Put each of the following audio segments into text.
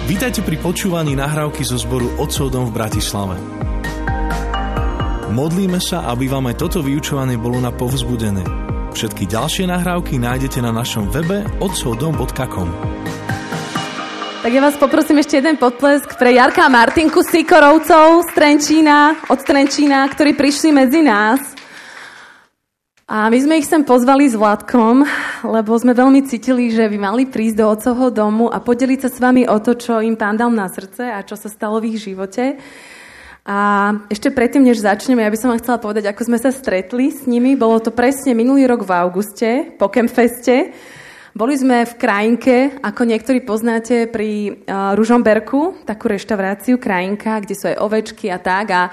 Vítajte pri počúvaní nahrávky zo zboru Otcov dom v Bratislave. Modlíme sa, aby vám aj toto vyučovanie bolo na povzbudené. Všetky ďalšie nahrávky nájdete na našom webe otcovdom.com. Tak ja vás poprosím ešte jeden potlesk pre Jarka a Martinku Sikorovcov od Trenčína, ktorí prišli medzi nás. A my sme ich sem pozvali s Vladkom, lebo sme veľmi cítili, že by mali prísť do Otcovho domu a podeliť sa s vami o to, čo im Pán dal na srdce a čo sa stalo v ich živote. A ešte predtým, než začneme, ja by som vám chcela povedať, ako sme sa stretli s nimi. Bolo to presne minulý rok v auguste, po Campfeste. Boli sme v Krajinke, ako niektorí poznáte, pri Ružomberku, takú reštauráciu Krajinka, kde sú aj ovečky a tak. A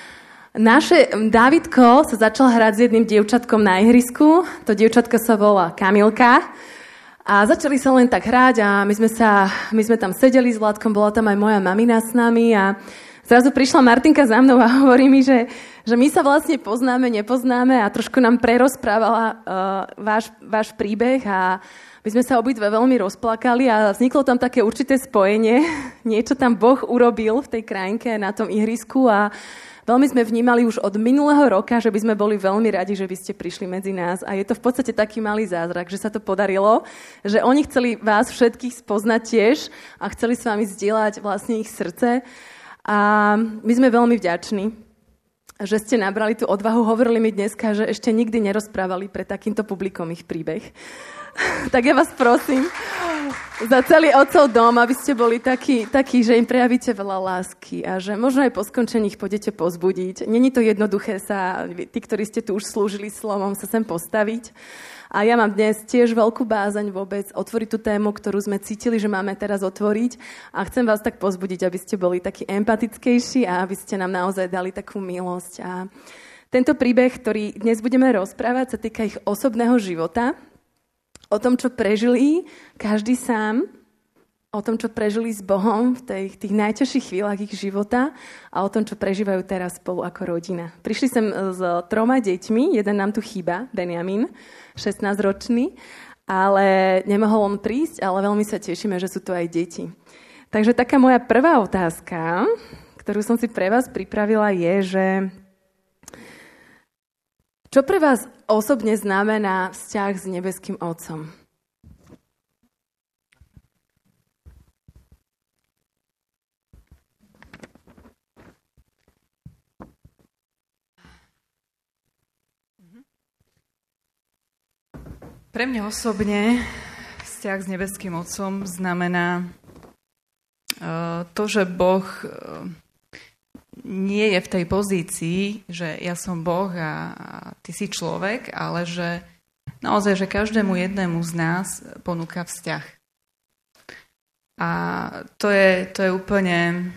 Dávidko sa začal hrať s jedným dievčatkom na ihrisku. To dievčatka sa volá Kamilka. A začali sa len tak hrať a my sme tam sedeli s Vladkom, bola tam aj moja mamina s nami a zrazu prišla Martinka za mnou a hovorí mi, že my sa vlastne poznáme, nepoznáme a trošku nám prerozprávala váš príbeh a my sme sa obidve veľmi rozplakali a vzniklo tam také určité spojenie. Niečo tam Boh urobil v tej Krajinke na tom ihrisku a veľmi sme vnímali už od minulého roka, že by sme boli veľmi radi, že by ste prišli medzi nás. A je to v podstate taký malý zázrak, že sa to podarilo, že oni chceli vás všetkých spoznať tiež a chceli s vami zdieľať vlastne ich srdce. A my sme veľmi vďační, že ste nabrali tú odvahu. Hovorili mi dneska, že ešte nikdy nerozprávali pred takýmto publikom ich príbeh. Tak ja vás prosím za celý Otcov dom, aby ste boli takí, že im prejavíte veľa lásky a že možno aj po skončení ich pôjdete pozbudiť. Není to jednoduché tí, ktorí ste tu už slúžili slovom, sa sem postaviť. A ja mám dnes tiež veľkú bázaň vôbec otvoriť tú tému, ktorú sme cítili, že máme teraz otvoriť. A chcem vás tak pozbudiť, aby ste boli takí empatickejší a aby ste nám naozaj dali takú milosť. A tento príbeh, ktorý dnes budeme rozprávať, sa týka ich osobného života. O tom, čo prežili každý sám, o tom, čo prežili s Bohom v tých najťažších chvíľach ich života a o tom, čo prežívajú teraz spolu ako rodina. Prišli sem s 3 deťmi, jeden nám tu chýba, Benjamin, 16-ročný, ale nemohol on prísť, ale veľmi sa tešíme, že sú tu aj deti. Takže taká moja prvá otázka, ktorú som si pre vás pripravila, je, že čo pre vás osobne znamená vzťah s nebeským Otcom? Pre mňa osobne vzťah s nebeským Otcom znamená to, že Boh nie je v tej pozícii, že ja som Boh a ty si človek, ale že naozaj, že každému jednému z nás ponúka vzťah. A to je úplne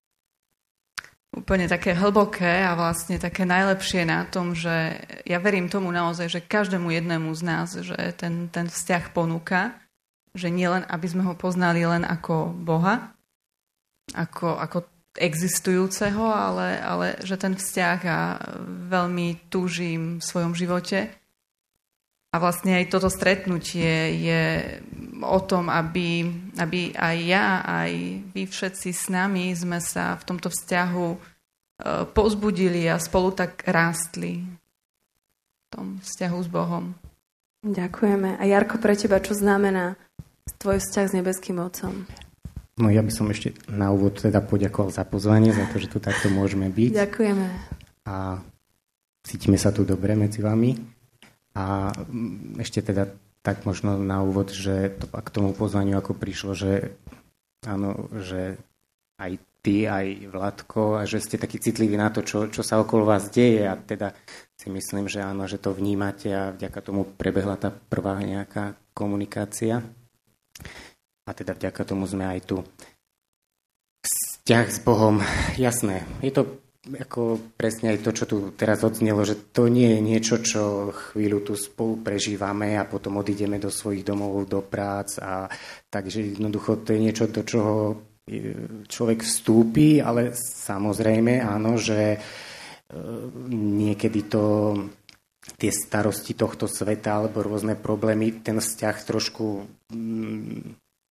také hlboké a vlastne také najlepšie na tom, že ja verím tomu naozaj, že každému jednému z nás, že ten vzťah ponúka, že nie len, aby sme ho poznali len ako Boha, ako existujúceho, ale že ten vzťah a veľmi túžim v svojom živote. A vlastne aj toto stretnutie je o tom, aby aj ja, aj vy všetci s nami sme sa v tomto vzťahu povzbudili a spolu tak rástli v tom vzťahu s Bohom. Ďakujeme. A Jarko, pre teba čo znamená tvoj vzťah s nebeským Otcom? No ja by som ešte na úvod teda poďakoval za pozvanie, za to, že tu takto môžeme byť. Ďakujeme. A cítime sa tu dobre medzi vami. A ešte teda tak možno na úvod, že to k tomu pozvaniu ako prišlo, že áno, že aj ty, aj Vladko, a že ste takí citliví na to, čo sa okolo vás deje a teda si myslím, že áno, že to vnímate a vďaka tomu prebehla tá prvá nejaká komunikácia. A teda vďaka tomu sme aj tu. Vzťah s Bohom, jasné. Je to ako presne aj to, čo tu teraz odznelo, že to nie je niečo, čo chvíľu tu spolu prežívame a potom odídeme do svojich domov, do prác. Takže jednoducho to je niečo, do čoho človek vstúpi, ale samozrejme áno, že niekedy tie starosti tohto sveta alebo rôzne problémy ten vzťah trošku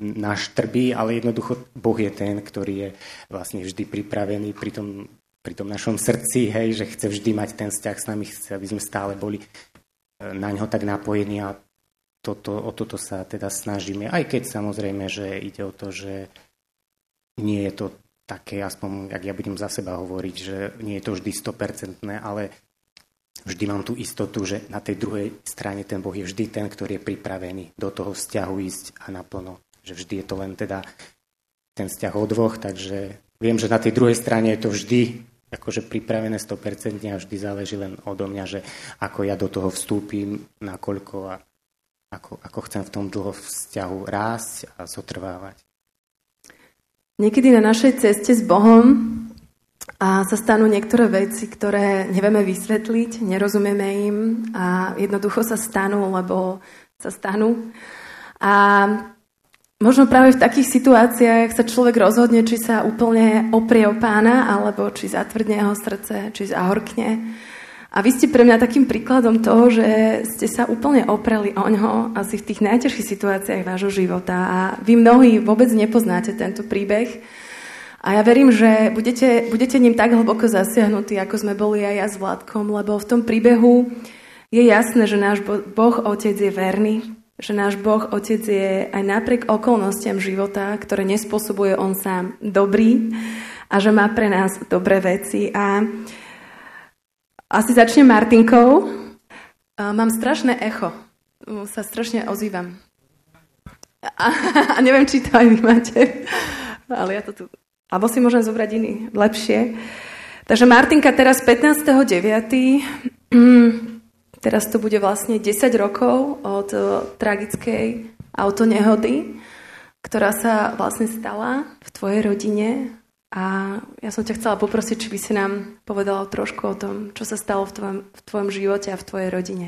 naštrbí, ale jednoducho Boh je ten, ktorý je vlastne vždy pripravený pri tom našom srdci, hej, že chce vždy mať ten vzťah s nami, chce, aby sme stále boli na ňo tak napojení a o toto sa teda snažíme. Aj keď samozrejme, že ide o to, že nie je to také, aspoň, ak ja budem za seba hovoriť, že nie je to vždy 100%, ale vždy mám tú istotu, že na tej druhej strane ten Boh je vždy ten, ktorý je pripravený do toho vzťahu ísť a naplno. Že vždy je to len teda ten vzťah o dvoch, takže viem, že na tej druhej strane je to vždy akože pripravené 100% a vždy záleží len odo mňa, že ako ja do toho vstúpim, nakoľko a ako chcem v tom dlho vzťahu rásť a zotrvávať. Niekedy na našej ceste s Bohom sa stanú niektoré veci, ktoré nevieme vysvetliť, nerozumieme im a jednoducho sa stanú, lebo sa stanú. A možno práve v takých situáciách sa človek rozhodne, či sa úplne oprie o Pána, alebo či zatvrdne jeho srdce, či zahorkne. A vy ste pre mňa takým príkladom toho, že ste sa úplne opreli o ňo asi v tých najťažších situáciách vášho života. A vy mnohí vôbec nepoznáte tento príbeh. A ja verím, že budete ním tak hlboko zasiahnutí, ako sme boli aj ja s Vládkom, lebo v tom príbehu je jasné, že náš Boh Otec je verný, že náš Boh Otec je aj napriek okolnostiam života, ktoré nespôsobuje on sám, dobrý a že má pre nás dobré veci. A asi začnem Martinkou. Mám strašné echo. Sa strašne ozývam. A neviem, či to aj vy máte. Ale ja to tu... Alebo si môžem zobrať iný, lepšie. Takže Martinka teraz 15.9. Teraz to bude vlastne 10 rokov od tragickej autonehody, ktorá sa vlastne stala v tvojej rodine. A ja som ťa chcela poprosiť, či by si nám povedala trošku o tom, čo sa stalo v tvojom živote a v tvojej rodine.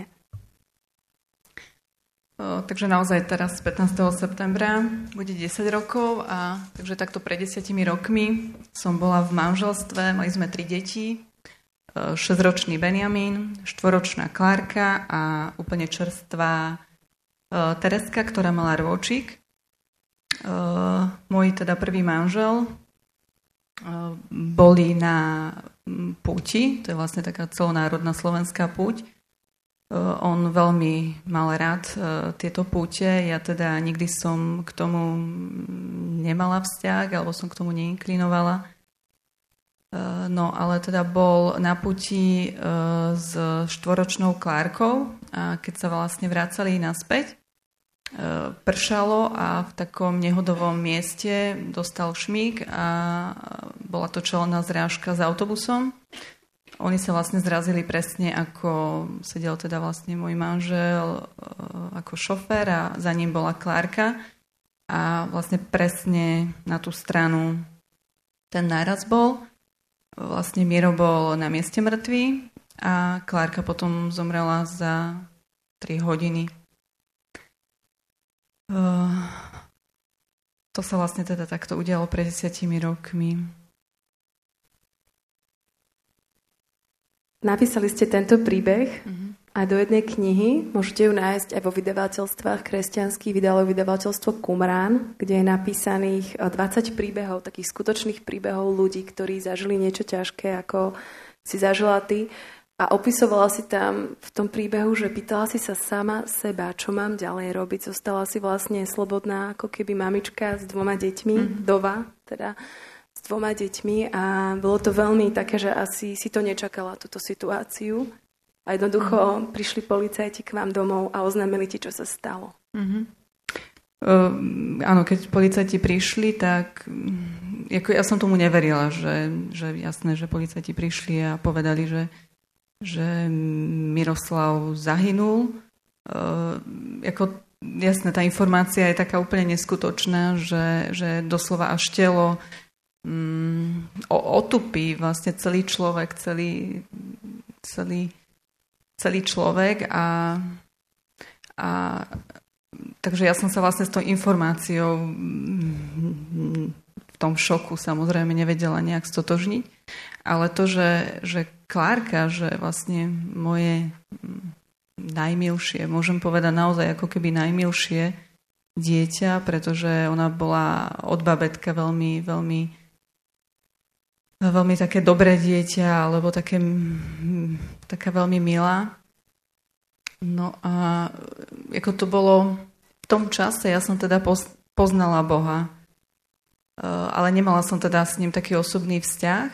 Takže naozaj teraz 15. septembra bude 10 rokov a takže takto pred 10 rokmi som bola v manželstve, mali sme 3 deti, 6-ročný Benjamín, 4-ročná Klárka a úplne čerstvá Tereska, ktorá mala rôčik. Môj teda prvý manžel boli na púti, to je vlastne taká celonárodná slovenská púť. On veľmi mal rád tieto púte, ja teda nikdy som k tomu nemala vzťah, alebo som k tomu neinklinovala. No, ale teda bol na púti s 4-ročnou Klárkou a keď sa vlastne vracali naspäť, pršalo a v takom nehodovom mieste dostal šmík a bola to čelná zrážka s autobusom. Oni sa vlastne zrazili presne, ako sedel teda vlastne môj manžel ako šofér a za ním bola Klárka a vlastne presne na tú stranu ten náraz bol. Vlastne Miro bol na mieste mŕtvý a Klárka potom zomrela za 3 hodiny. To sa vlastne teda takto udialo pred 10 rokmi. Napísali ste tento príbeh aj do jednej knihy. Môžete ju nájsť aj vo vydavateľstvách kresťanských. Vydalo vydavateľstvo Qumran, kde je napísaných 20 príbehov, takých skutočných príbehov ľudí, ktorí zažili niečo ťažké, ako si zažila ty. A opisovala si tam v tom príbehu, že pýtala si sa sama seba, čo mám ďalej robiť. Zostala si vlastne slobodná, ako keby mamička s 2 deťmi, dova teda, s 2 deťmi a bolo to veľmi také, že asi si to nečakala, túto situáciu. A jednoducho prišli policajti k vám domov a oznámili ti, čo sa stalo. Áno, keď policajti prišli, tak ja som tomu neverila, že jasné, že policajti prišli a povedali, že Miroslav zahynul. Jasné, tá informácia je taká úplne neskutočná, že doslova až telo otupí vlastne celý človek, celý človek a takže ja som sa vlastne s tou informáciou v tom šoku samozrejme nevedela nejak stotožniť, ale to, že Klárka, že vlastne moje najmilšie, môžem povedať naozaj ako keby najmilšie dieťa, pretože ona bola od babetka veľmi, veľmi, veľmi také dobré dieťa, alebo taká veľmi milá. No a ako to bolo v tom čase, ja som teda poznala Boha, ale nemala som teda s ním taký osobný vzťah.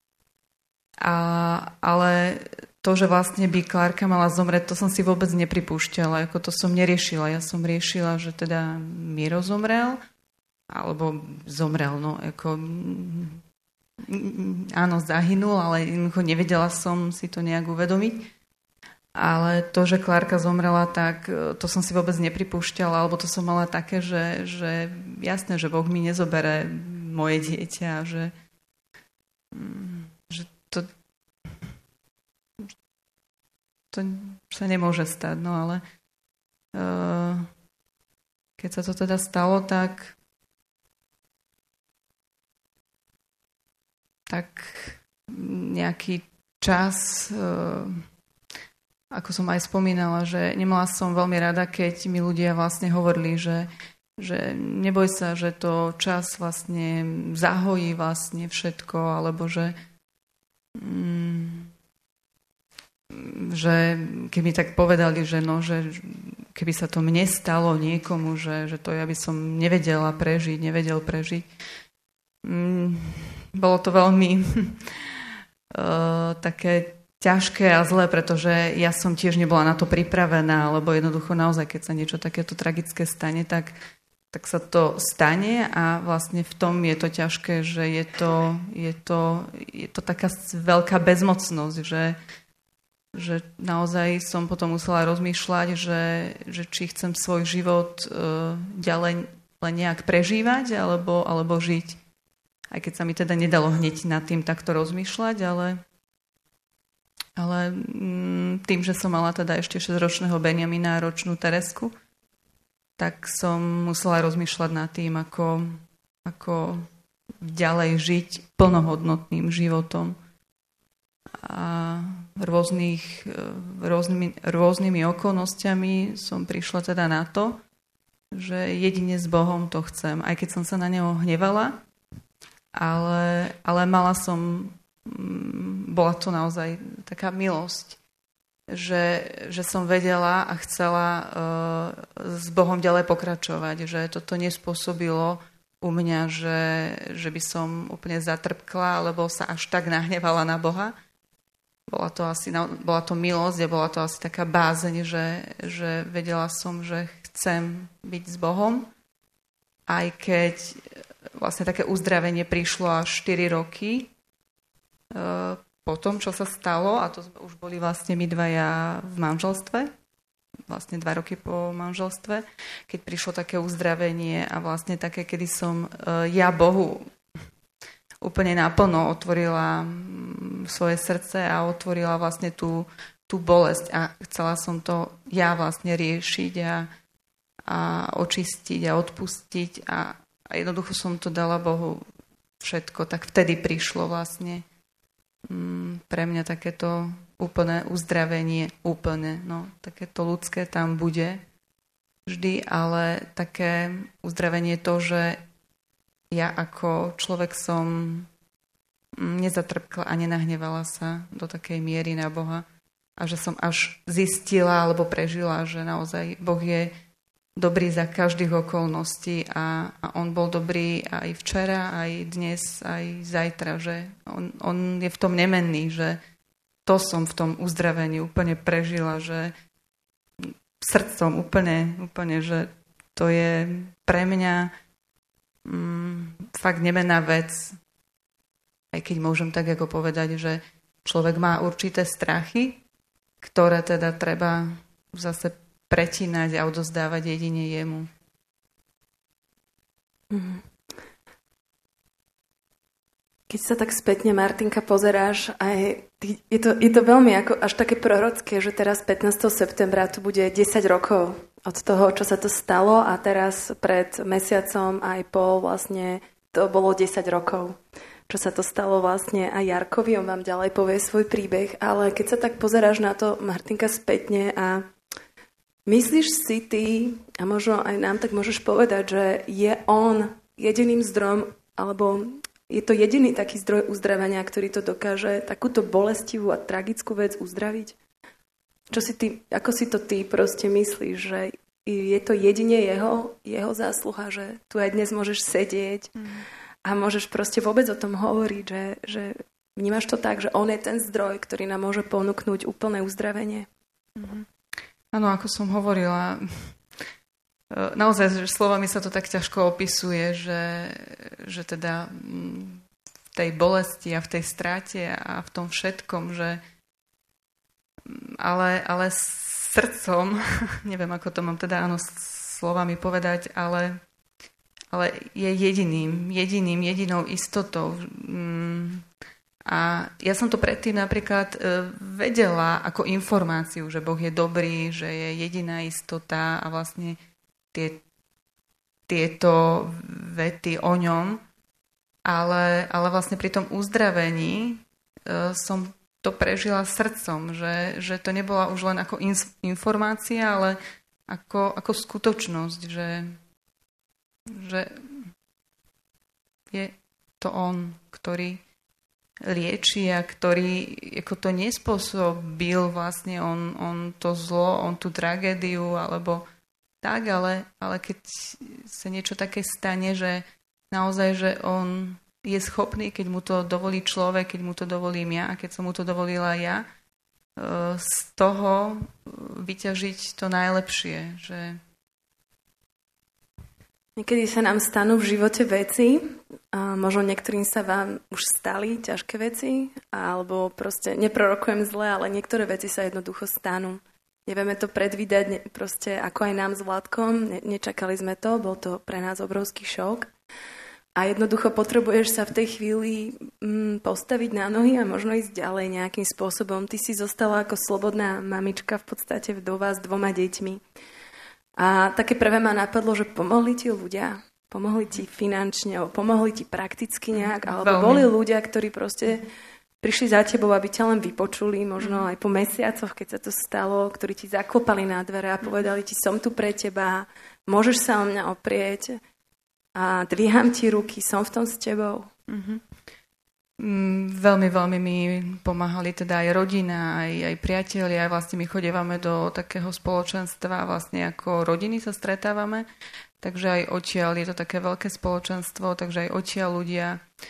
Ale to, že vlastne by Klárka mala zomrieť, to som si vôbec nepripúšťala, ako to som neriešila. Ja som riešila, že teda Miro zomrel, alebo zomrel, no ako áno, zahynul, ale nevedela som si to nejak uvedomiť. Ale to, že Klárka zomrela, tak to som si vôbec nepripúšťala, alebo to som mala také, že jasné, že Boh mi nezobere moje dieťa, že to sa nemôže stať, no ale keď sa to teda stalo, tak nejaký čas, ako som aj spomínala, že nemala som veľmi rada, keď mi ľudia vlastne hovorili, že neboj sa, že to čas vlastne zahojí vlastne všetko, alebo že keď mi tak povedali, že keby sa to mne stalo niekomu, že to ja by som nevedel prežiť. Bolo to veľmi také ťažké a zlé, pretože ja som tiež nebola na to pripravená, lebo jednoducho naozaj, keď sa niečo takéto tragické stane, tak sa to stane a vlastne v tom je to ťažké, že je to taká veľká bezmocnosť, že naozaj som potom musela rozmýšľať, že či chcem svoj život ďalej len nejak prežívať alebo žiť. Aj keď sa mi teda nedalo hneď nad tým takto rozmýšľať, ale tým, že som mala teda ešte 6-ročného Benjamina a ročnú Teresku, tak som musela rozmýšľať nad tým, ako ďalej žiť plnohodnotným životom. A rôznymi okolnostiami som prišla teda na to, že jedine s Bohom to chcem. Aj keď som sa na neho hnevala, ale bola to naozaj taká milosť, že som vedela a chcela s Bohom ďalej pokračovať, že toto nespôsobilo u mňa, že by som úplne zatrpkla, alebo sa až tak nahnevala na Boha. Bola to milosť a bola to asi taká bázeň, že vedela som, že chcem byť s Bohom, aj keď vlastne také uzdravenie prišlo až 4 roky po tom, čo sa stalo, a to už boli vlastne my dvaja v manželstve, vlastne 2 roky po manželstve, keď prišlo také uzdravenie a vlastne také, kedy som ja Bohu úplne naplno otvorila svoje srdce a otvorila vlastne tú bolesť a chcela som to ja vlastne riešiť a očistiť a odpustiť a jednoducho som to dala Bohu všetko, tak vtedy prišlo vlastne pre mňa takéto úplné uzdravenie, takéto ľudské tam bude vždy, ale také uzdravenie to, že ja ako človek som nezatrpkla a nenahnevala sa do takej miery na Boha a že som až zistila alebo prežila, že naozaj Boh je dobrý za každých okolností a on bol dobrý aj včera, aj dnes, aj zajtra, že on je v tom nemenný, že to som v tom uzdravení úplne prežila, že srdcom úplne, že to je pre mňa fakt nemenná vec, aj keď môžem tak ako povedať, že človek má určité strachy, ktoré teda treba zase pretínať a odozdávať jedine jemu. Keď sa tak spätne, Martinka, pozeráš, je to veľmi ako až také prorocké, že teraz 15. septembra tu bude 10 rokov od toho, čo sa to stalo a teraz pred mesiacom aj pol vlastne to bolo 10 rokov, čo sa to stalo vlastne aj Jarkovi, on vám ďalej povie svoj príbeh, ale keď sa tak pozeráš na to, Martinka, spätne a Myslíš si ty, a možno aj nám tak môžeš povedať, že je on jediným zdrojom, alebo je to jediný taký zdroj uzdravenia, ktorý to dokáže takúto bolestivú a tragickú vec uzdraviť? Ako si to ty proste myslíš, že je to jedine jeho zásluha, že tu aj dnes môžeš sedieť a môžeš proste vôbec o tom hovoriť, že vnímaš to tak, že on je ten zdroj, ktorý nám môže ponúknuť úplné uzdravenie? Áno, ako som hovorila, naozaj, že slovami sa to tak ťažko opisuje, že teda v tej bolesti a v tej strate a v tom všetkom, že ale srdcom, neviem, ako to mám teda áno slovami povedať, ale je jedinou istotou. A ja som to predtým napríklad vedela ako informáciu, že Boh je dobrý, že je jediná istota a vlastne tieto vety o ňom, ale vlastne pri tom uzdravení som to prežila srdcom, že to nebola už len ako informácia, ale ako skutočnosť, že je to on, ktorý lieči a ktorý ako to nespôsobil vlastne on to zlo, on tú tragédiu alebo tak, ale keď sa niečo také stane, že naozaj, že on je schopný, keď mu to dovolí človek, keď mu to dovolím ja a keď som mu to dovolila ja, z toho vyťažiť to najlepšie. Že... Niekedy sa nám stanú v živote veci, a možno niektorým sa vám už stali ťažké veci, alebo proste neprorokujem zle, ale niektoré veci sa jednoducho stanú. Nevieme to predvídať, proste ako aj nám s Vladkom, nečakali sme to, bol to pre nás obrovský šok. A jednoducho potrebuješ sa v tej chvíli postaviť na nohy a možno ísť ďalej nejakým spôsobom. Ty si zostala ako slobodná mamička v podstate vdova s 2 deťmi. A také prvé ma napadlo, že pomohli ti ľudia, pomohli ti finančne, alebo pomohli ti prakticky nejak, alebo boli ľudia, ktorí proste prišli za tebou, aby ťa len vypočuli, možno aj po mesiacoch, keď sa to stalo, ktorí ti zaklopali na dvere a povedali ti, som tu pre teba, môžeš sa o mňa oprieť. A dvíham ti ruky, som v tom s tebou. Veľmi, veľmi mi pomáhali teda aj rodina, aj priatelia. Vlastne my chodievame do takého spoločenstva, vlastne ako rodiny sa stretávame. Takže aj odtiaľ je to také veľké spoločenstvo, takže aj odtiaľ ľudia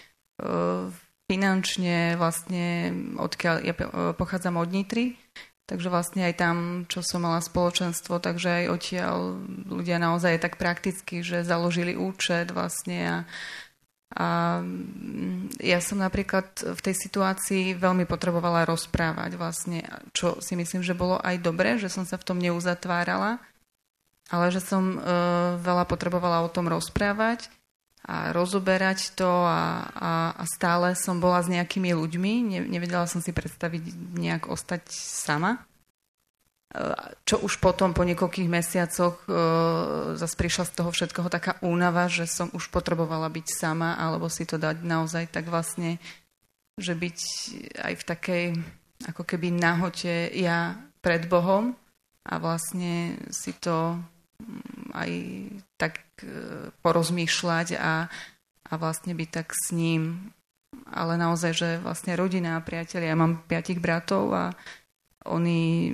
finančne vlastne, odkiaľ ja pochádzam od Nitry, takže vlastne aj tam, čo som mala spoločenstvo, takže aj odtiaľ ľudia naozaj tak prakticky, že založili účet vlastne a ja som napríklad v tej situácii veľmi potrebovala rozprávať vlastne, čo si myslím, že bolo aj dobré, že som sa v tom neuzatvárala, ale že som veľa potrebovala o tom rozprávať a rozoberať to a stále som bola s nejakými ľuďmi. Nevedela som si predstaviť nejak ostať sama. Čo už potom po niekoľkých mesiacoch zase prišla z toho všetkoho taká únava, že som už potrebovala byť sama alebo si to dať naozaj tak vlastne, že byť aj v takej ako keby nahote ja pred Bohom a vlastne si to aj tak porozmýšľať a vlastne byť tak s ním. Ale naozaj, že vlastne rodina a priatelia, ja mám 5 bratov a oni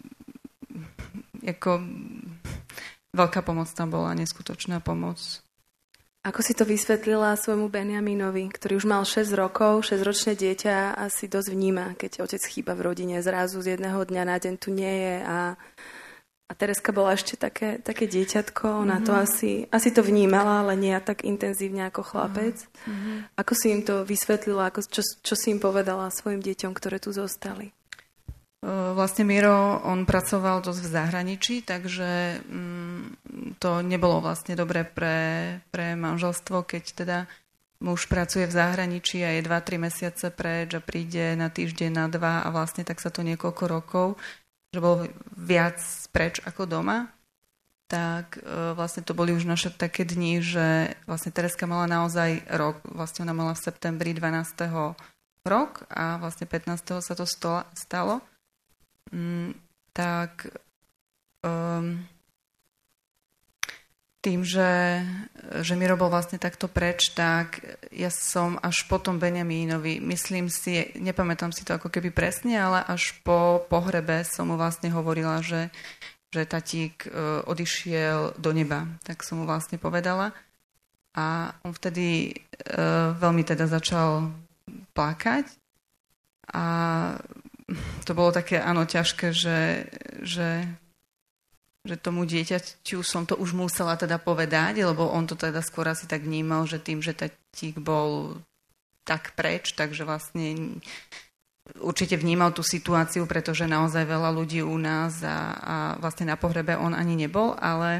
ako veľká pomoc tam bola, neskutočná pomoc. Ako si to vysvetlila svojmu Benjaminovi, ktorý už mal 6 rokov, 6-ročné dieťa a si dosť vníma, keď otec chýba v rodine, zrazu z jedného dňa na deň tu nie je a Tereska bola ešte také dieťatko, ona to asi to vnímala, ale nie tak intenzívne ako chlapec. Ako si im to vysvetlila, čo si im povedala svojim deťom, ktoré tu zostali? Vlastne Miro, on pracoval dosť v zahraničí, takže to nebolo vlastne dobré pre manželstvo, keď teda muž pracuje v zahraničí a je 2-3 mesiace preč a príde na týždeň, na 2 a vlastne tak sa to niekoľko rokov, že bol viac preč ako doma, tak vlastne to boli už naše také dni, že vlastne Tereska mala naozaj rok, vlastne ona mala v septembri 12. rok a vlastne 15. sa to stalo. Tak tým, že Miro bol vlastne takto preč, tak ja som až po tom Benjamínovi, myslím si, nepamätám si to ako keby presne, ale až po pohrebe som mu vlastne hovorila, že tatík odišiel do neba. Tak som mu vlastne povedala. A on vtedy veľmi teda začal plakať. A to bolo také, áno, ťažké, že tomu dieťaťu som to už musela teda povedať, lebo on to teda skôr asi tak vnímal, že tým, že tatík bol tak preč, takže vlastne určite vnímal tú situáciu, pretože naozaj veľa ľudí u nás a vlastne na pohrebe on ani nebol, ale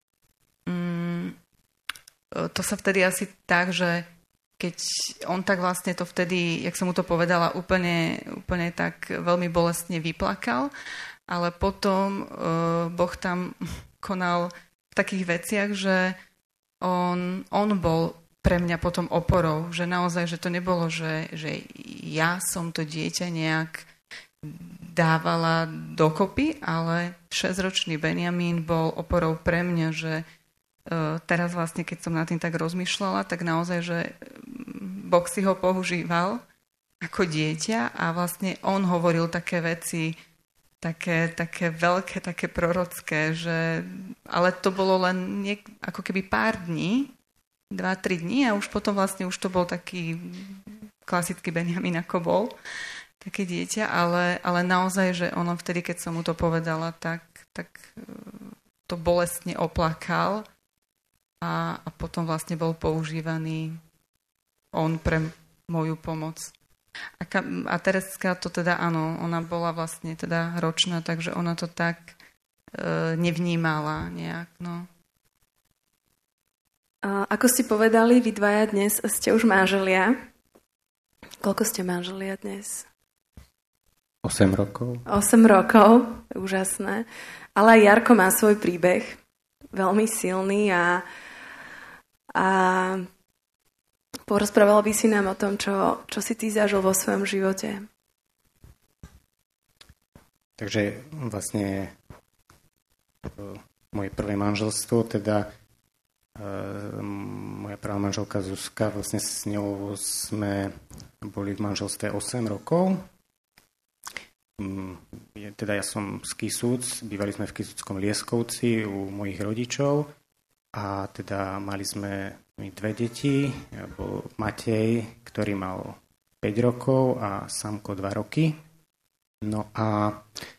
to sa vtedy asi tak, že keď on tak vlastne to vtedy, jak som mu to povedala, úplne tak veľmi bolestne vyplakal, ale potom Boh tam konal v takých veciach, že on bol pre mňa potom oporou, že naozaj, že to nebolo, že ja som to dieťa nejak dávala dokopy, ale 6-ročný Benjamín bol oporou pre mňa, že teraz vlastne, keď som nad tým tak rozmýšľala, tak naozaj, že Boh si ho používal ako dieťa a vlastne on hovoril také veci, také veľké, také prorocké, že, ale to bolo len ako keby pár dní, 2-3 dní a už potom vlastne už to bol taký klasický Benjamín, ako bol, také dieťa, ale naozaj, že ono vtedy, keď som mu to povedala, tak to bolestne oplakal a potom vlastne bol používaný on pre moju pomoc. A Tereska to teda, áno, ona bola vlastne teda ročná, takže ona to tak nevnímala nejak, no. Ako ste povedali, vy dvaja dnes ste už manželia. Koľko ste manželia dnes? 8 rokov. 8 rokov, úžasné. Ale aj Jarko má svoj príbeh, veľmi silný a porozprával by si nám o tom, čo si ty zažil vo svojom živote. Takže vlastne moje prvé manželstvo, teda moja prvá manželka Zuzka, vlastne s ňou sme boli v manželstve 8 rokov. Teda ja som z Kisúc, bývali sme v Kisúckom Lieskovci u mojich rodičov a teda mali sme dve deti, bol Matej, ktorý mal 5 rokov a Samko 2 roky. No a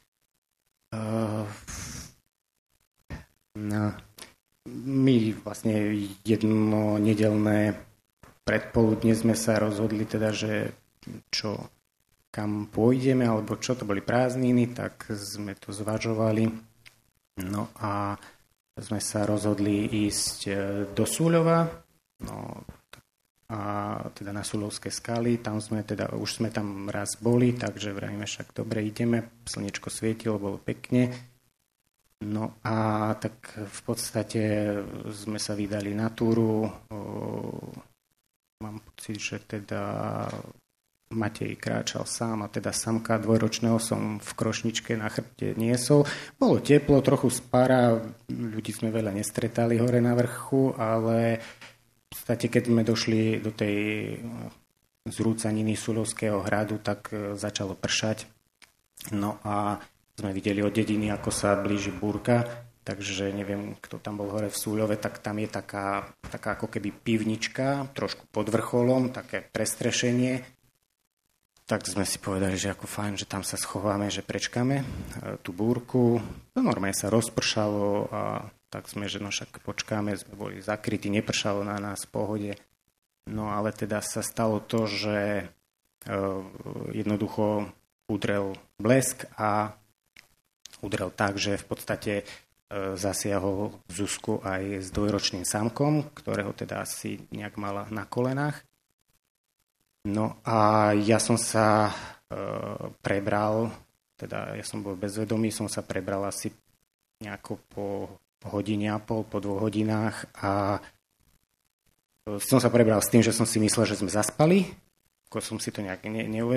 my vlastne jedno nedeľné predpoludne sme sa rozhodli teda, že kam pôjdeme, alebo čo, to boli prázdniny, tak sme to zvažovali. No a sme sa rozhodli ísť do Súľova, no a teda na Súľovské skaly, tam sme teda, už sme tam raz boli, takže vravíme, však dobre, ideme, slnečko svietilo, bolo pekne. No a tak v podstate sme sa vydali na túru, mám pocit, že teda Matej kráčal sám a teda Samka dvojročného som v krošničke na chrbte niesol. Bolo teplo, trochu spára, ľudí sme veľa nestretali hore na vrchu, ale v podstate keď sme došli do tej zrúcaniny Súľovského hradu, tak začalo pršať. No a sme videli od dediny, ako sa blíži búrka, takže neviem, kto tam bol hore v Súľove, tak tam je taká ako keby pivnička, trošku pod vrcholom, také prestrešenie. Tak sme si povedali, že ako fajn, že tam sa schováme, že prečkáme tú búrku. No, normálne sa rozpršalo a tak sme, že no však počkáme, sme boli zakrytí, nepršalo na nás v pohode. No ale teda sa stalo to, že jednoducho udrel blesk a udrel tak, že v podstate zasiahol Zuzku aj s dvojročným Samkom, ktorého teda asi nejak mala na kolenách. No a ja som sa prebral, teda ja som bol bezvedomý, som sa prebral asi nejako po hodine a pol, po 2 hodinách a som sa prebral s tým, že som si myslel, že sme zaspali, ako som si to nejak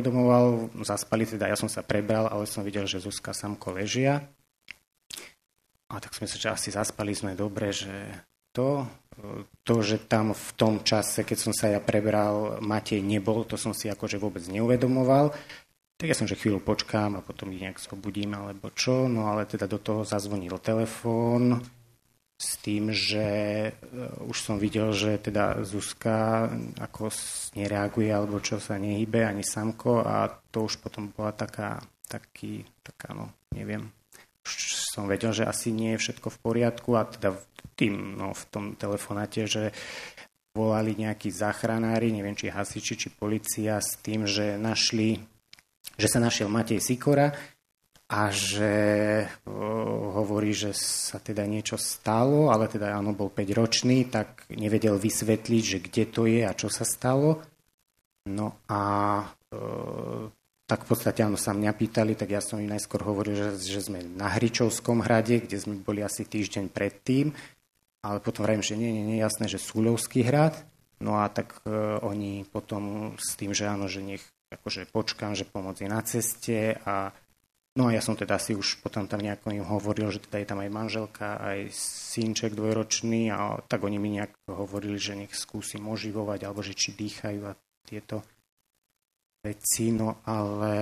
neuvedomoval, zaspali, teda ja som sa prebral, ale som videl, že Zuzka Samko ležia. A tak sme sa, že asi zaspali sme dobre, že to, že tam v tom čase, keď som sa ja prebral, Matej nebol, to som si akože vôbec neuvedomoval. Tak ja som, že chvíľu počkám a potom ich nejak zobudím alebo čo, no ale teda do toho zazvonil telefón s tým, že už som videl, že teda Zuzka ako nereaguje alebo čo sa nehybe, ani Samko a to už potom bola taká no, neviem, už som vedel, že asi nie je všetko v poriadku a teda v tom telefonáte, že volali nejakí záchranári, neviem, či hasiči, či polícia s tým, že sa našiel Matej Sikora a že hovorí, že sa teda niečo stalo, ale teda áno, bol 5-ročný, tak nevedel vysvetliť, že kde to je a čo sa stalo. No a tak v podstate áno, sa mňa pýtali, tak ja som im najskôr hovoril, že sme na Hričovskom hrade, kde sme boli asi týždeň predtým, ale potom vravím, že nie, jasné, že Súľovský hrad. No a tak oni potom s tým, že áno, že nech akože počkám, že pomoc je na ceste a no a ja som teda si už potom tam nejako im hovoril, že teda je tam aj manželka, aj synček 2-ročný a tak oni mi nejak hovorili, že nech skúsim oživovať alebo že či dýchajú a tieto veci, no ale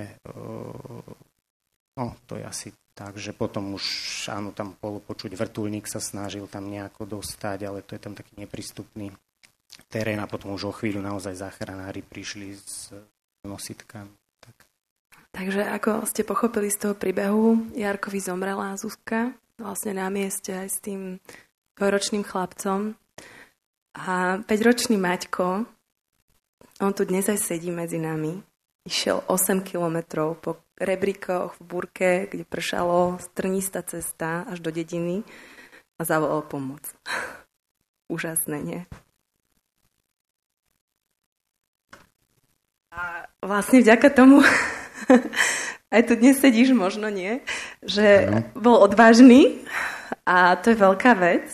no to je asi tak, že potom už áno, tam bolo počuť vrtuľník sa snažil tam nejako dostať, ale to je tam taký neprístupný terén a potom už o chvíľu naozaj záchranári prišli s nositkami. Takže ako ste pochopili z toho príbehu, Jarkovi zomrela Zuzka vlastne na mieste aj s tým 2-ročným chlapcom a 5-ročný Maťko, on tu dnes aj sedí medzi nami, išiel 8 kilometrov po rebríkoch v búrke, kde pršalo, strnistá cesta až do dediny a zavolal pomoc. Úžasné, nie? A vlastne vďaka tomu aj tu dnes sedíš, možno nie, že bol odvážny a to je veľká vec.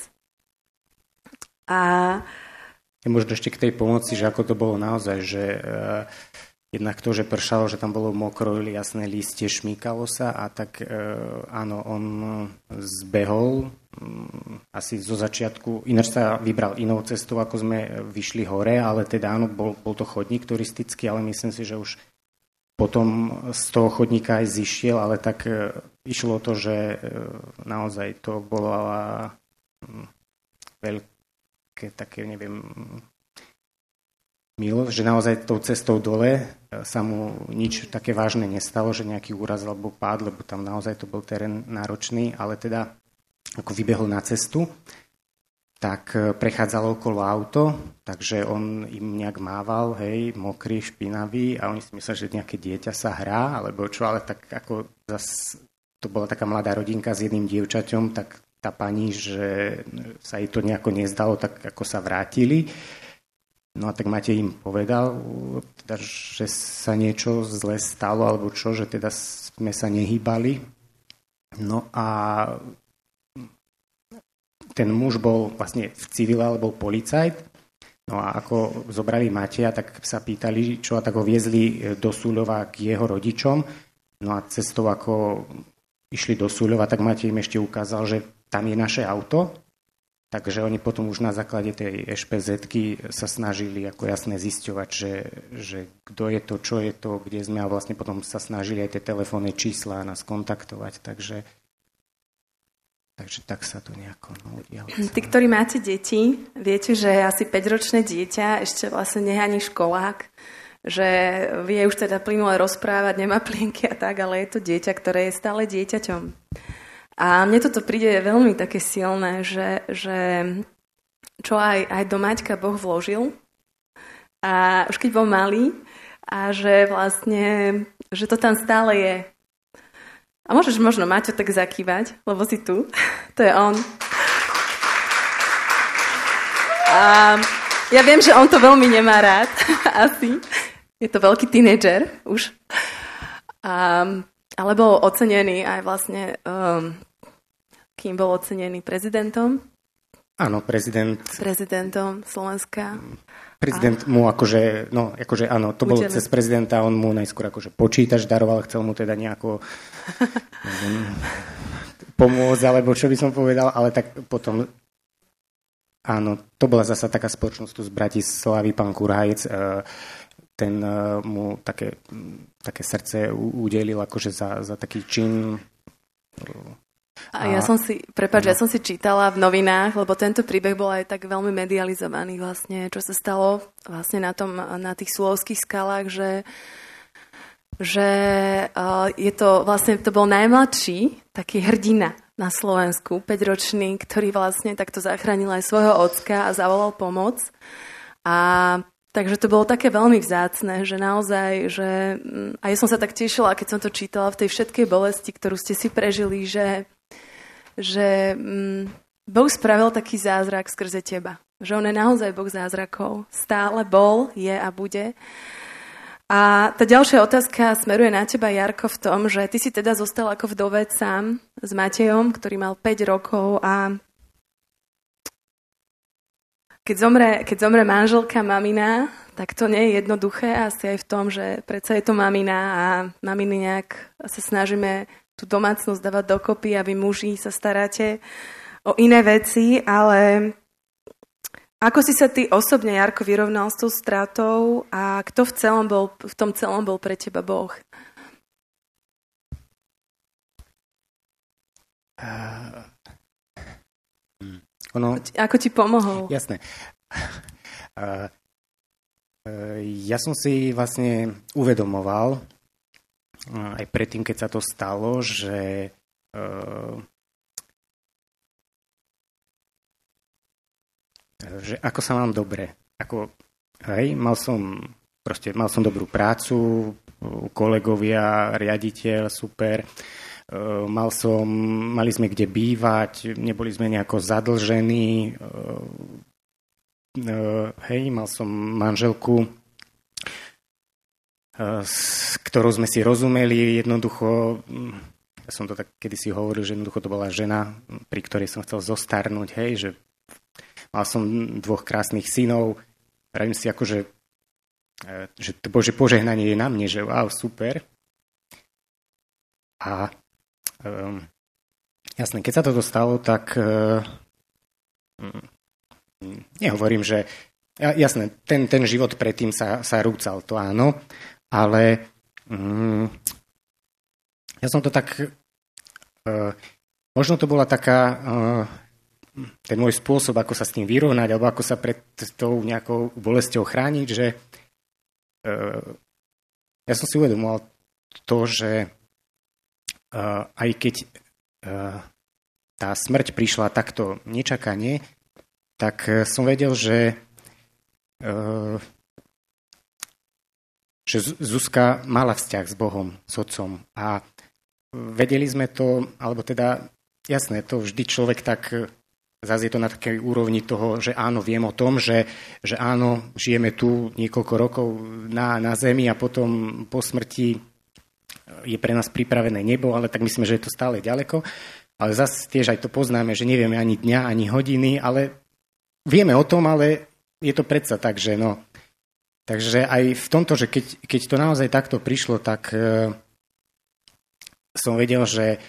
A možno ešte k tej pomoci, že ako to bolo naozaj, že jednak to, že pršalo, že tam bolo mokro, jasné listie, šmýkalo sa a tak áno, on zbehol asi zo začiatku, ináč sa vybral inou cestou, ako sme vyšli hore, ale teda áno, bol to chodník turistický, ale myslím si, že už potom z toho chodníka aj zišiel, ale tak išlo to, že naozaj to bola veľké také, neviem, milosť, že naozaj tou cestou dole sa mu nič také vážne nestalo, že nejaký úraz alebo pád, lebo tam naozaj to bol terén náročný, ale teda ako vybehol na cestu, tak prechádzalo okolo auto, takže on im nejak mával, hej, mokrý, špinavý a oni si mysleli, že nejaké dieťa sa hrá, alebo čo, ale tak ako to bola taká mladá rodinka s jedným dievčaťom, tak tá pani, že sa jej to nejako nezdalo, tak ako sa vrátili. No a tak Matej im povedal, teda, že sa niečo zle stalo, alebo čo, že teda sme sa nehýbali. No a ten muž bol vlastne v civile, ale bol policajt. No a ako zobrali Mateja, tak sa pýtali, čo a tak ho viezli do Súľova k jeho rodičom. No a cestou, ako išli do Súľova, tak Matej im ešte ukázal, že tam je naše auto. Takže oni potom už na základe tej ešpezetky sa snažili ako jasne zisťovať, že kto je to, čo je to, kde sme a vlastne potom sa snažili aj tie telefónne čísla nás kontaktovať. Takže tak sa to nejako udialo. Tí, ktorí máte deti, viete, že asi 5-ročné dieťa ešte vlastne nehaní školák, že vie už teda plynule rozprávať, nemá plienky a tak, ale je to dieťa, ktoré je stále dieťaťom. A mne toto príde veľmi také silné, že čo aj do Maťka Boh vložil a už keď bol malý a že vlastne, že to tam stále je. A môžeš možno Maťo tak zakývať, lebo si tu. To je on. A ja viem, že on to veľmi nemá rád. Asi. Je to veľký tínedžer už. Ale bol ocenený aj vlastne... kým bol ocenený prezidentom? Áno, prezidentom Slovenska. Prezident mu akože áno, to bolo cez prezidenta, on mu najskôr akože počítač daroval, chcel mu teda nejako pomôcť, alebo čo by som povedal, ale tak potom áno, to bola zasa taká spoločnosť tu z Bratislavy, pán Kurhajec, ten mu také srdce udelil akože za taký čin. Ja som si čítala v novinách, lebo tento príbeh bol aj tak veľmi medializovaný vlastne, čo sa stalo vlastne na tých Súlovských skalách, že je to vlastne, to bol najmladší taký hrdina na Slovensku, 5-ročný, ktorý vlastne takto zachránil aj svojho ocka a zavolal pomoc. Takže to bolo také veľmi vzácne, že naozaj, a ja som sa tak tešila, keď som to čítala v tej všetkej bolesti, ktorú ste si prežili, že Boh spravil taký zázrak skrze teba. Že on je naozaj Boh zázrakov. Stále bol, je a bude. A tá ďalšia otázka smeruje na teba, Jarko, v tom, že ty si teda zostal ako vdovec sám s Matejom, ktorý mal 5 rokov a keď zomre manželka, mamina, tak to nie je jednoduché asi aj v tom, že predsa je to mamina a maminy nejak sa snažíme tú domácnosť dávať dokopy a vy muži sa staráte o iné veci, ale ako si sa ty osobne, Jarko, vyrovnal s tou stratou a kto v tom celom bol pre teba Boh? Ako ti pomohol? Jasné. Ja som si vlastne uvedomoval, aj predtým, keď sa to stalo, že ako sa mám dobre. Mal som dobrú prácu, kolegovia, riaditeľ, super. Mali sme kde bývať, neboli sme nejako zadlžení. Mal som manželku, s ktorou sme si rozumeli. Jednoducho, ja som to tak kedysi hovoril, že jednoducho to bola žena, pri ktorej som chcel zostarnúť, že mal som 2 krásnych synov. Pravím si akože, že to Božie požehnanie je na mne, že wow, super. A jasné, keď sa toto stalo, tak nehovorím, že jasné, ten život predtým sa rúcal, to áno, ale ja som to tak možno to bola taká ten môj spôsob, ako sa s tým vyrovnať, alebo ako sa pred tou nejakou bolesťou chrániť, že ja som si uvedomoval to, že aj keď tá smrť prišla takto nečakane, tak som vedel, že Zuzka mala vzťah s Bohom, s Otcom. A vedeli sme to, alebo teda, jasné, to vždy človek tak, zase je to na takej úrovni toho, že áno, viem o tom, že áno, žijeme tu niekoľko rokov na zemi a potom po smrti je pre nás pripravené nebo, ale tak myslíme, že je to stále ďaleko. Ale zase tiež aj to poznáme, že nevieme ani dňa, ani hodiny, ale vieme o tom, ale je to predsa tak, že no. Takže aj v tomto, že keď to naozaj takto prišlo, tak som vedel, že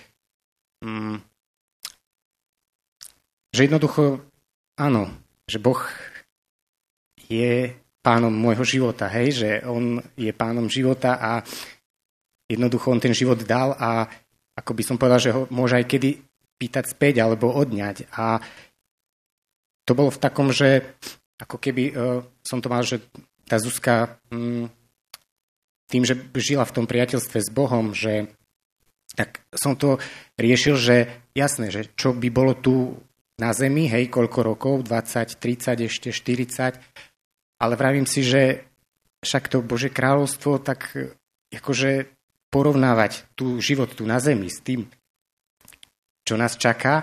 jednoducho áno, že Boh je pánom môjho života, že on je pánom života a jednoducho on ten život dal a ako by som povedal, že ho môže aj kedy pýtať späť alebo odňať. A to bolo v takom, že ako keby som to mal, že tá Zuzka tým, že žila v tom priateľstve s Bohom, že tak som to riešil, že jasné, že čo by bolo tu na zemi, koľko rokov, 20, 30, ešte 40, ale vravím si, že však to Božie kráľovstvo, tak akože porovnávať tú život tu na zemi s tým, čo nás čaká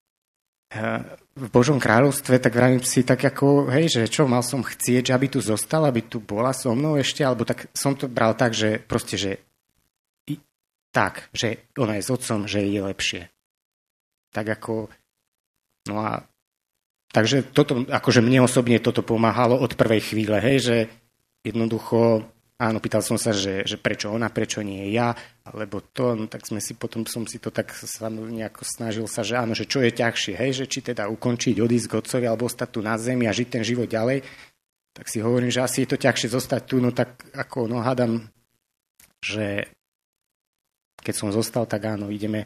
v Božom kráľovstve, tak vravím si tak ako, že čo, mal som chcieť, že aby tu zostala, aby tu bola so mnou ešte, alebo tak som to bral tak, že proste, že tak, že ona je s Otcom, že je lepšie. Tak ako, no a takže toto, akože mne osobne toto pomáhalo od prvej chvíle, že jednoducho áno, pýtal som sa, že prečo ona, prečo nie ja, alebo to, no tak potom som si to tak nejako snažil sa, že áno, že čo je ťažšie, hej, že či teda ukončiť, odísť k otcovi, alebo ostať tu na zemi a žiť ten život ďalej, tak si hovorím, že asi je to ťažšie zostať tu, no tak ako, no hádam, že keď som zostal, tak áno, ideme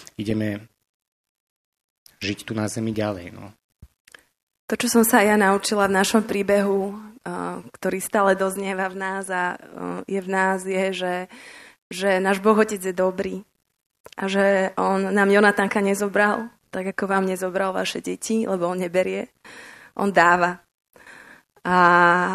žiť tu na zemi ďalej, no. To, čo som sa ja naučila v našom príbehu, ktorý stále doznieva v nás a je, že náš Boh Otec je dobrý a že on nám Jonatánka nezobral, tak ako vám nezobral vaše deti, lebo on neberie, on dáva. A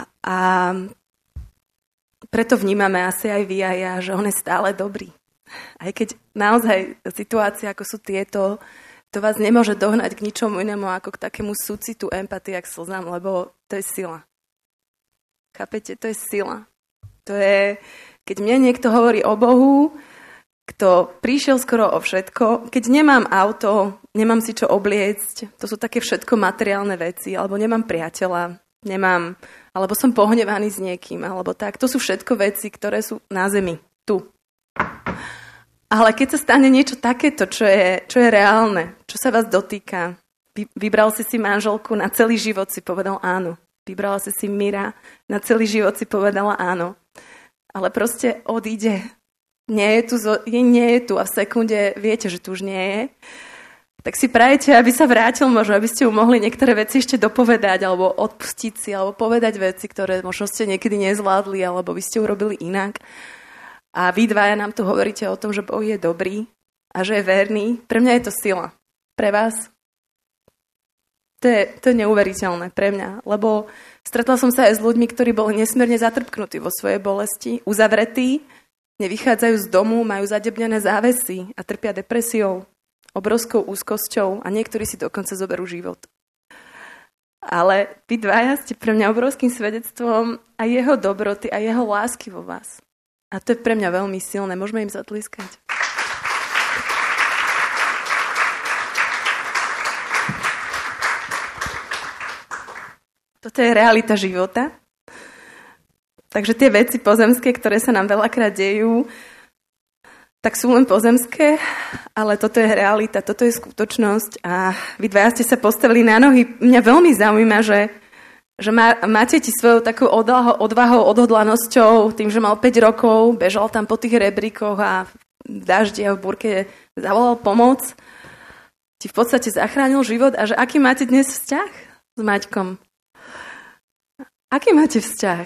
preto vnímame asi aj vy a ja, že on je stále dobrý. Aj keď naozaj situácie, ako sú tieto, to vás nemôže dohnať k ničomu inému ako k takému súcitu, empatii a k slzám, lebo to je sila. Chápete? To je sila. To je, keď mne niekto hovorí o Bohu, kto prišiel skoro o všetko, keď nemám auto, nemám si čo obliecť, to sú také všetko materiálne veci, alebo nemám priateľa, alebo som pohnevaný s niekým, alebo tak. To sú všetko veci, ktoré sú na zemi, tu. Ale keď sa stane niečo takéto, čo je reálne, čo sa vás dotýka, vybral si manželku, na celý život si povedal áno. Vybrala si Mira, na celý život si povedala áno. Ale proste odíde. Nie je tu a v sekunde viete, že tu už nie je. Tak si prajete, aby sa vrátil, možno aby ste mu mohli niektoré veci ešte dopovedať, alebo odpustiť si, alebo povedať veci, ktoré možno ste niekedy nezvládli, alebo by ste urobili inak. A vy dvaja nám tu hovoríte o tom, že Boh je dobrý a že je verný. Pre mňa je to sila. Pre vás? To je neuveriteľné pre mňa, lebo stretla som sa aj s ľuďmi, ktorí boli nesmierne zatrpknutí vo svojej bolesti, uzavretí, nevychádzajú z domu, majú zadebnené závesy a trpia depresiou, obrovskou úzkosťou a niektorí si dokonca zoberú život. Ale vy dvaja ste pre mňa obrovským svedectvom aj jeho dobroty a jeho lásky vo vás. A to je pre mňa veľmi silné. Môžeme im zatliskať. Toto je realita života. Takže tie veci pozemské, ktoré sa nám veľakrát dejú, tak sú len pozemské, ale toto je realita, toto je skutočnosť. A vy dvaja ste sa postavili na nohy. Mňa veľmi zaujíma, že máte ti svojou takou odvahou, odhodlanosťou, tým, že mal 5 rokov, bežal tam po tých rebríkoch a v daždi a v búrke zavolal pomoc, ti v podstate zachránil život a že aký máte dnes vzťah s Maťkom? Aký máte vzťah?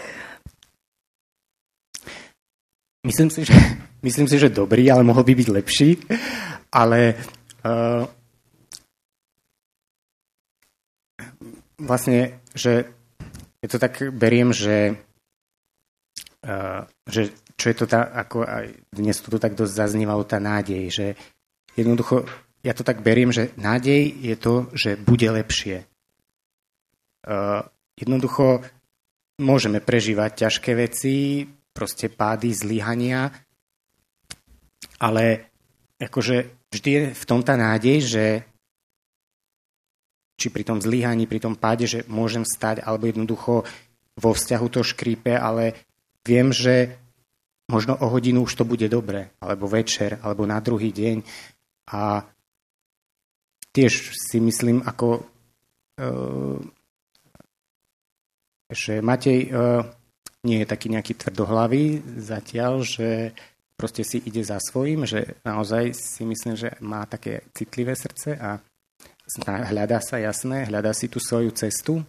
Myslím si, že dobrý, ale mohol by byť lepší, ale vlastne, že ja to tak beriem, že čo je to tá, ako aj dnes to tak dosť zaznívalo, tá nádej, že jednoducho, ja to tak beriem, že nádej je to, že bude lepšie. Jednoducho môžeme prežívať ťažké veci, proste pády, zlyhania, ale akože vždy je v tom tá nádej, že či pri tom zlyhaní, pri tom páde, že môžem stať, alebo jednoducho vo vzťahu to škrípe, ale viem, že možno o hodinu už to bude dobre, alebo večer, alebo na druhý deň. A tiež si myslím, ako že Matej nie je taký nejaký tvrdohlavý zatiaľ, že proste si ide za svojím, že naozaj si myslím, že má také citlivé srdce a hľadá sa, jasné, hľadá si tú svoju cestu.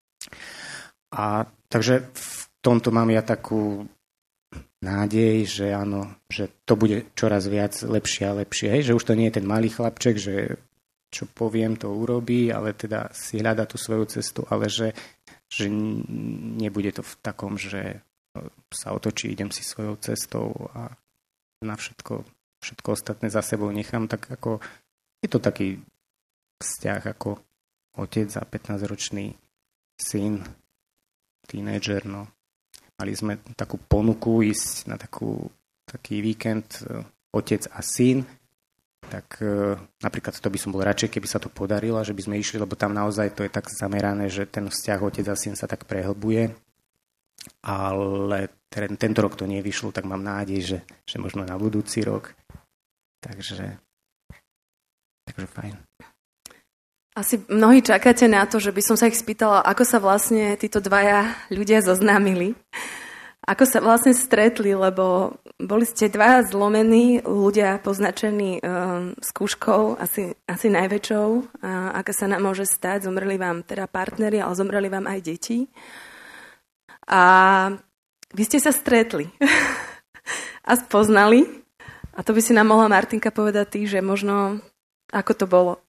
A takže v tomto mám ja takú nádej, že áno, že to bude čoraz viac lepšie a lepšie. Hej? Že už to nie je ten malý chlapček, že čo poviem, to urobí, ale teda si hľadá tú svoju cestu, ale že nebude to v takom, že sa otočí, idem si svojou cestou a na všetko ostatné za sebou nechám. Tak ako je to taký vzťah ako otec a 15-ročný syn, tínedžer, no. Mali sme takú ponuku ísť na taký víkend otec a syn, tak napríklad to by som bol radšej, keby sa to podarilo, že by sme išli, lebo tam naozaj to je tak zamerané, že ten vzťah otec a syn sa tak prehlbuje, ale tento rok to nevyšlo, tak mám nádej, že možno na budúci rok. Takže fajn. Asi mnohí čakáte na to, že by som sa ich spýtala, ako sa vlastne títo dvaja ľudia zoznámili. Ako sa vlastne stretli, lebo boli ste dvaja zlomení ľudia poznačení skúškou, asi najväčšou, aká sa nám môže stať. Zomreli vám teda partneri, ale zomreli vám aj deti. A vy ste sa stretli a spoznali. A to by si nám mohla, Martinka, povedať ty, že možno ako to bolo.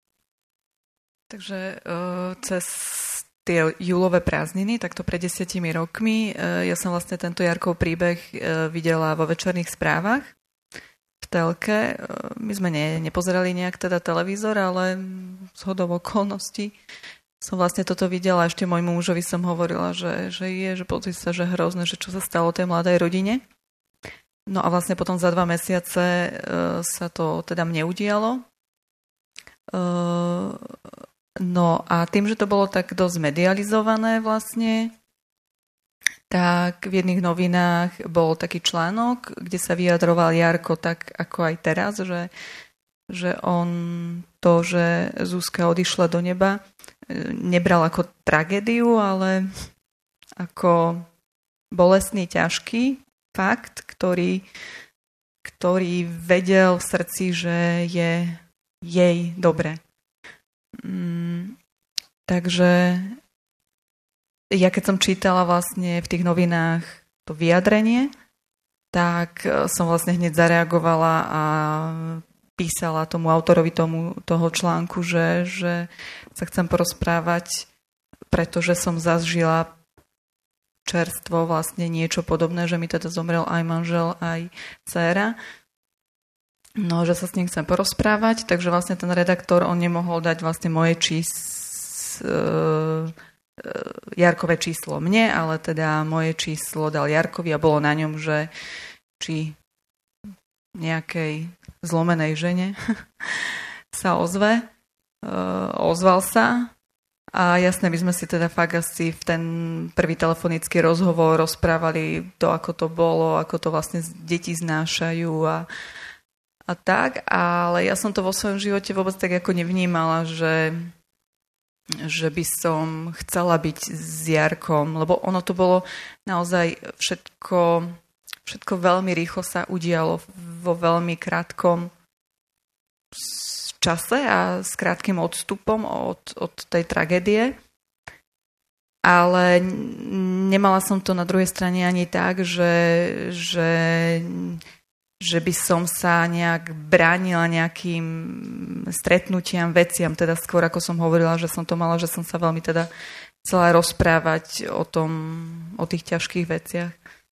Takže cez tie júlové prázdniny, takto pred 10 rokmi, ja som vlastne tento Jarkov príbeh videla vo večerných správach v telke. My sme nepozerali nejak teda televízor, ale zhodou okolností som vlastne toto videla. Ešte môjmu mužovi som hovorila, že pozri sa, že hrozné, že čo sa stalo tej mladej rodine. No a vlastne potom za 2 mesiace sa to teda mne udialo. No a tým, že to bolo tak dosť medializované vlastne, tak v jedných novinách bol taký článok, kde sa vyjadroval Jarko tak ako aj teraz, že on to, že Zuzka odišla do neba, nebral ako tragédiu, ale ako bolestný, ťažký fakt, ktorý vedel v srdci, že je jej dobre. Takže ja keď som čítala vlastne v tých novinách to vyjadrenie, tak som vlastne hneď zareagovala a písala tomu autorovi toho článku, že sa chcem porozprávať, pretože som zažila čerstvo vlastne niečo podobné, že mi teda zomrel aj manžel, aj dcéra. No, že sa s ním chcem porozprávať, takže vlastne ten redaktor, on nemohol dať vlastne moje Jarkové číslo mne, ale teda moje číslo dal Jarkovi a bolo na ňom, že či nejakej zlomenej žene sa ozve. Ozval sa a jasne, my sme si teda fakt asi v ten prvý telefonický rozhovor rozprávali to, ako to bolo, ako to vlastne deti znášajú a tak, ale ja som to vo svojom živote vôbec tak ako nevnímala, že by som chcela byť s Jarkom, lebo ono to bolo naozaj všetko veľmi rýchlo sa udialo vo veľmi krátkom čase a s krátkym odstupom od tej tragédie. Ale nemala som to na druhej strane ani tak, že by som sa nejak bránila nejakým stretnutiam, veciam, teda skôr ako som hovorila, že som to mala, že som sa veľmi teda chcela rozprávať o tých ťažkých veciach.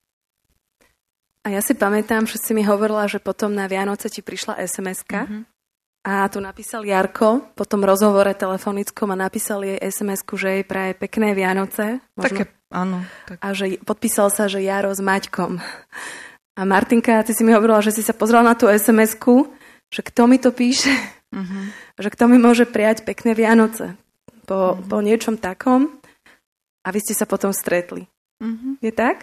A ja si pamätám, že si mi hovorila, že potom na Vianoce ti prišla SMS-ka a tu napísal Jarko po tom rozhovore telefonickom a napísal jej SMS-ku, že jej praje pekné Vianoce. Také, áno. Tak. A že podpísal sa, že Jaro s Maťkom. A Martinka, ty si mi hovorila, že si sa pozrela na tú SMS-ku, že kto mi to píše, že kto mi môže prijať pekné Vianoce po niečom takom. A vy ste sa potom stretli. Je tak?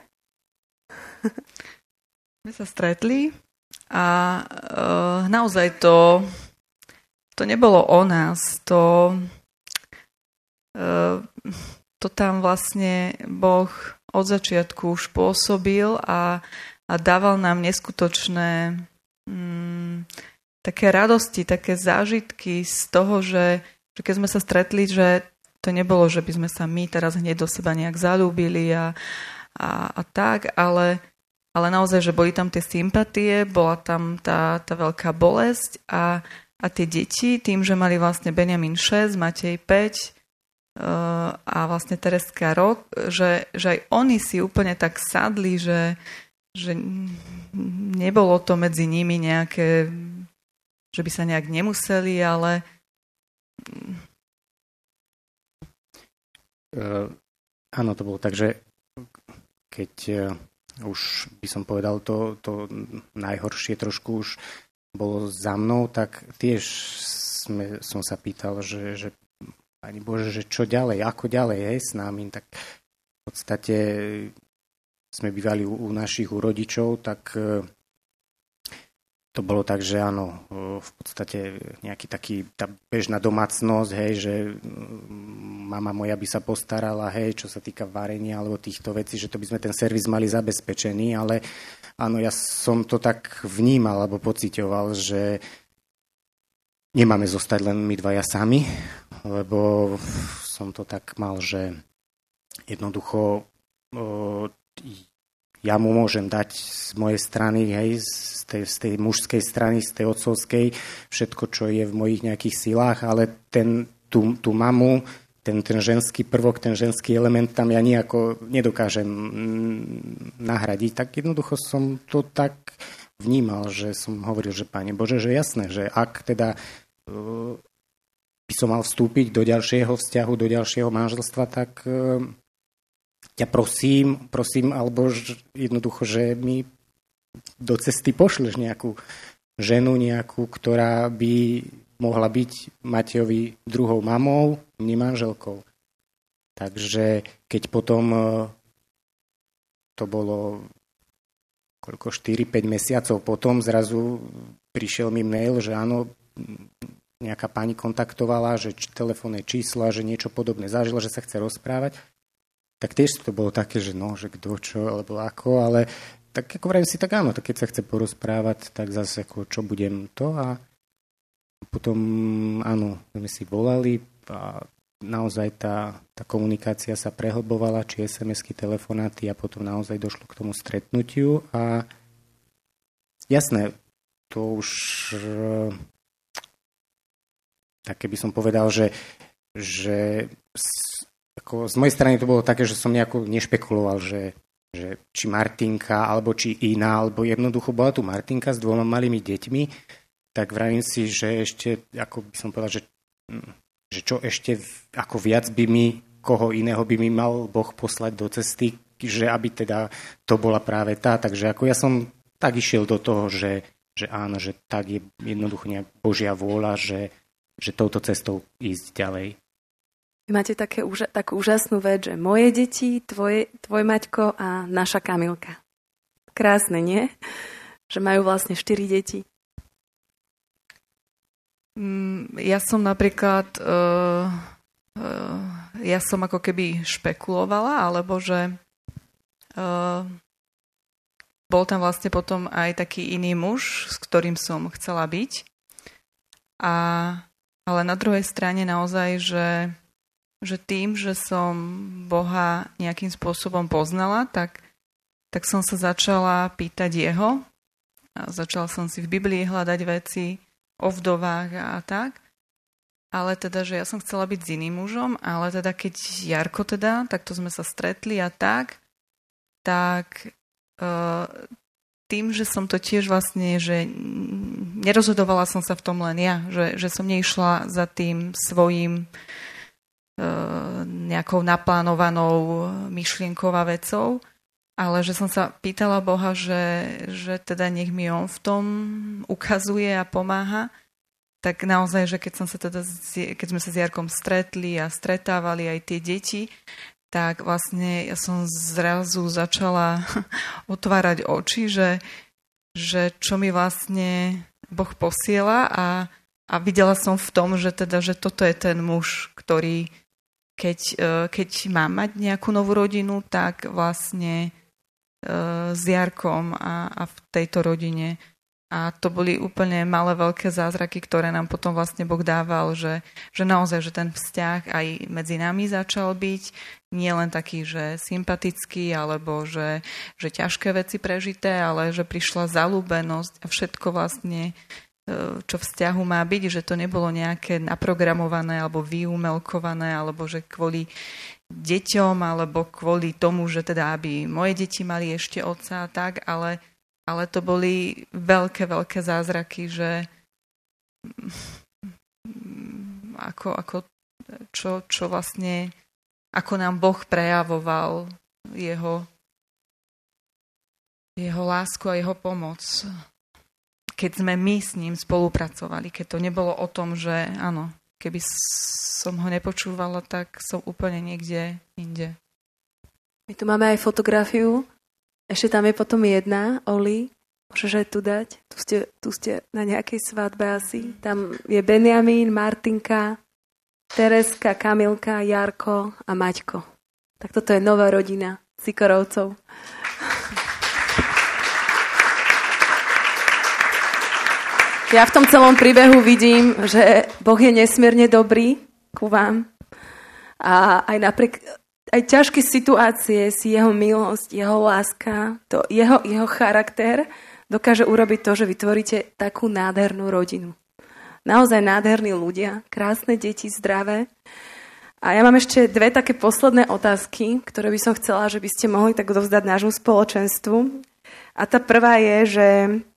My sa stretli a naozaj to nebolo o nás. To tam vlastne Boh od začiatku už pôsobil a dával nám neskutočné také radosti, také zážitky z toho, že keď sme sa stretli, že to nebolo, že by sme sa my teraz hneď do seba nejak zalúbili a tak, ale naozaj, že boli tam tie sympatie, bola tam tá veľká bolesť a tie deti, tým, že mali vlastne Benjamin 6, Matej 5 a vlastne Tereska rok, že aj oni si úplne tak sadli, že nebolo to medzi nimi nejaké, že by sa nejak nemuseli, ale áno, to bolo tak, že keď už by som povedal to najhoršie trošku už bolo za mnou, tak tiež som sa pýtal, že Pani Bože, že čo ďalej, ako ďalej, s námi, tak v podstate sme bývali u našich rodičov, tak to bolo tak, že áno, v podstate nejaký tá bežná domácnosť, hej, že mama moja by sa postarala, hej, čo sa týka varenia alebo týchto vecí, že to by sme ten servis mali zabezpečený, ale áno, ja som to tak vnímal alebo pociťoval, že nemáme zostať len my dvaja sami, lebo som to tak mal, že jednoducho ja mu môžem dať z mojej strany, hej, z tej mužskej strany, z tej otcovskej, všetko, čo je v mojich nejakých silách, ale tú mamu, ten ženský prvok, ten ženský element tam ja nejako nedokážem nahradiť. Tak jednoducho som to tak vnímal, že som hovoril, že Pane Bože, že jasné, že ak teda by som mal vstúpiť do ďalšieho vzťahu, do ďalšieho manželstva, tak ťa prosím, alebo jednoducho, že mi do cesty pošleš nejakú ženu, ktorá by mohla byť Matejovi druhou mamou, mne manželkou. Takže keď potom to bolo 4-5 mesiacov potom, zrazu prišiel mi mail, že áno, nejaká pani kontaktovala, že telefónne čísla, že niečo podobné zažila, že sa chce rozprávať. Tak tiež to bolo také, že no, že kto čo, alebo ako, ale tak ako vravím si, tak áno, tak keď sa chce porozprávať, tak zase ako čo budem to a potom áno, sme si volali a naozaj tá komunikácia sa prehlbovala, či SMS-ky, telefonáty a potom naozaj došlo k tomu stretnutiu a jasné, to už tak keby som povedal, že ako z mojej strany to bolo také, že som nejako nešpekuloval, že či Martinka, alebo či iná, alebo jednoducho bola tu Martinka s 2 malými deťmi, tak vravím si, že ešte, ako by som povedal, že čo ešte ako viac by mi, koho iného by mi mal Boh poslať do cesty, že aby teda to bola práve tá. Takže ako ja som tak išiel do toho, že áno, že tak je jednoducho nejak Božia vôľa, že touto cestou ísť ďalej. Vy máte takú úžasnú vec, že moje deti, tvoj Maťko a naša Kamilka. Krásne, nie? Že majú vlastne 4 deti. Ja som napríklad ja som ako keby špekulovala, alebo že bol tam vlastne potom aj taký iný muž, s ktorým som chcela byť. Ale na druhej strane naozaj, že tým, že som Boha nejakým spôsobom poznala, tak som sa začala pýtať jeho. A začala som si v Biblii hľadať veci o vdovách a tak. Ale teda, že ja som chcela byť s iným mužom, ale teda keď Jarko teda, takto sme sa stretli a tak tým, že som to tiež vlastne, že nerozhodovala som sa v tom len ja, že som neišla za tým svojím nejakou naplánovanou myšlienkou a vecou, ale že som sa pýtala Boha, že teda nech mi on v tom ukazuje a pomáha. Tak naozaj, že keď sme sa s Jarkom stretli a stretávali aj tie deti, tak vlastne ja som zrazu začala otvárať oči, že čo mi vlastne Boh posiela a videla som v tom, že toto je ten muž, ktorý keď má mať nejakú novú rodinu, tak vlastne s Jarkom a v tejto rodine. A to boli úplne malé, veľké zázraky, ktoré nám potom vlastne Boh dával, že naozaj, že ten vzťah aj medzi nami začal byť nie len taký, že sympatický, alebo že ťažké veci prežité, ale že prišla zaľúbenosť a všetko vlastne, čo vzťahu má byť, že to nebolo nejaké naprogramované alebo vyumelkované, alebo že kvôli deťom, alebo kvôli tomu, že teda aby moje deti mali ešte otca a tak, ale to boli veľké, veľké zázraky, že čo vlastne, ako nám Boh prejavoval jeho lásku a jeho pomoc. Keď sme my s ním spolupracovali, keď to nebolo o tom, že áno, keby som ho nepočúvala, tak som úplne niekde inde. My tu máme aj fotografiu Ešte tam je potom jedna, Oli, môžeš aj tu dať. Tu ste na nejakej svadbe asi. Tam je Benjamín, Martinka, Tereska, Kamilka, Jarko a Maťko. Tak toto je nová rodina Sikorovcov. Ja v tom celom príbehu vidím, že Boh je nesmierne dobrý ku vám. A aj napriek aj ťažké situácie si jeho milosť, jeho láska, to jeho charakter dokáže urobiť to, že vytvoríte takú nádhernú rodinu. Naozaj nádherní ľudia, krásne deti, zdravé. A ja mám ešte dve také posledné otázky, ktoré by som chcela, že by ste mohli tak odovzdať nášmu spoločenstvu. A tá prvá je, že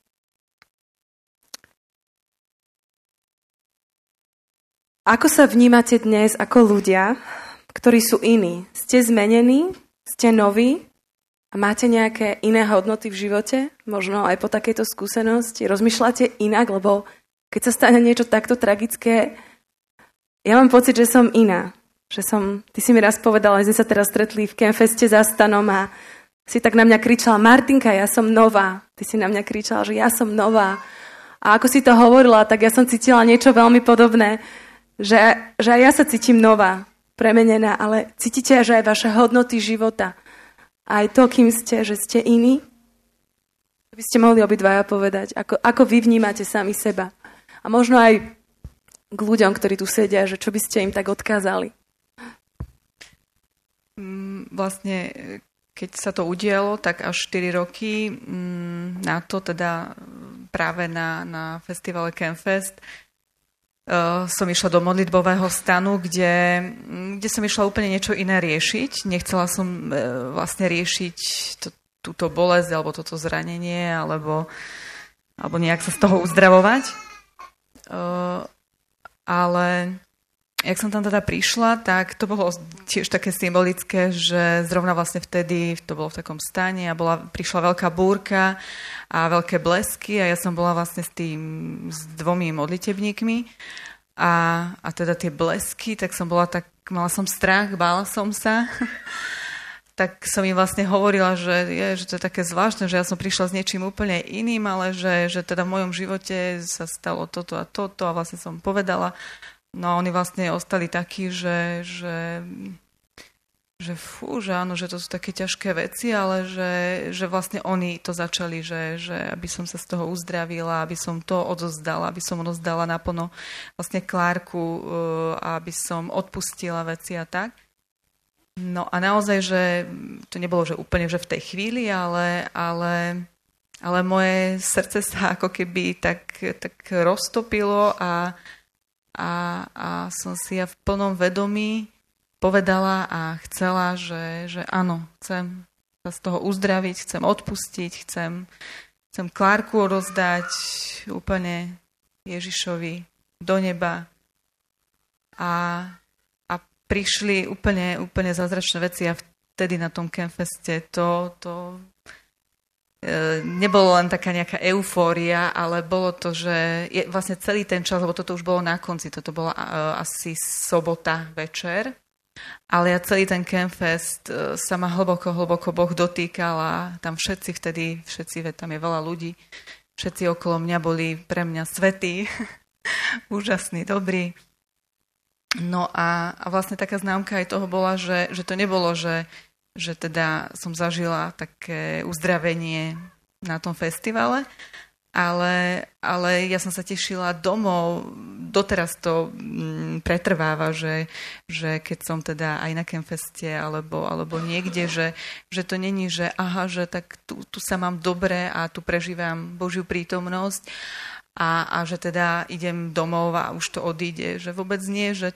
ako sa vnímate dnes ako ľudia, ktorí sú iní? Ste zmenení? Ste noví? A máte nejaké iné hodnoty v živote? Možno aj po takejto skúsenosti? Rozmýšľate inak? Lebo keď sa stane niečo takto tragické, ja mám pocit, že som iná. Ty si mi raz povedala, že sme sa teraz stretli v Campfeste za stanom a si tak na mňa kričala: Martinka, ja som nová. Ty si na mňa kričala, že ja som nová. A ako si to hovorila, tak ja som cítila niečo veľmi podobné, že aj ja sa cítim nová, premenená, ale cítite, že aj vaše hodnoty života, aj to, kým ste, že ste iní? By ste mohli obidvaja povedať, ako vy vnímate sami seba. A možno aj k ľuďom, ktorí tu sedia, že čo by ste im tak odkázali? Vlastne, keď sa to udialo, tak až 4 roky na to, teda práve na festivale Campfest, som išla do modlitbového stanu, kde som išla úplne niečo iné riešiť. Nechcela som vlastne riešiť túto bolesť alebo toto zranenie alebo nejak sa z toho uzdravovať. Ale jak som tam teda prišla, tak to bolo tiež také symbolické, že zrovna vlastne vtedy to bolo v takom stane a prišla veľká búrka a veľké blesky a ja som bola vlastne s 2 modlitebníkmi a teda tie blesky, tak mala som strach, bála som sa. Tak som im vlastne hovorila, že to je také zvláštne, že ja som prišla s niečím úplne iným, ale že teda v mojom živote sa stalo toto a toto a vlastne som povedala. No a oni vlastne ostali takí, že fú, že áno, že to sú také ťažké veci, ale že vlastne oni to začali, že aby som sa z toho uzdravila, aby som to odozdala, aby som odozdala naplno vlastne Klárku, aby som odpustila veci a tak. No a naozaj, že to nebolo že úplne že v tej chvíli, ale moje srdce sa ako keby tak roztopilo a som si ja v plnom vedomí povedala a chcela, že áno, chcem sa z toho uzdraviť, chcem odpustiť, chcem Klárku odozdať úplne Ježišovi do neba a prišli úplne zázračné veci a vtedy na tom Campfeste to nebolo len taká nejaká eufória, ale bolo to, že vlastne celý ten čas, lebo toto už bolo na konci, toto bola asi sobota večer, ale ja celý ten Campfest sa ma hlboko Boh dotýkal a tam všetci, tam je veľa ľudí, všetci okolo mňa boli pre mňa svätí, úžasní, dobrí. No a vlastne taká známka aj toho bola, že to nebolo, že teda som zažila také uzdravenie na tom festivale, ale ja som sa tešila domov. Doteraz to pretrváva, že keď som teda aj na Campfeste alebo niekde, že to není, že aha, že tak tu sa mám dobre a tu prežívam Božiu prítomnosť a že teda idem domov a už to odíde. Že vôbec nie, že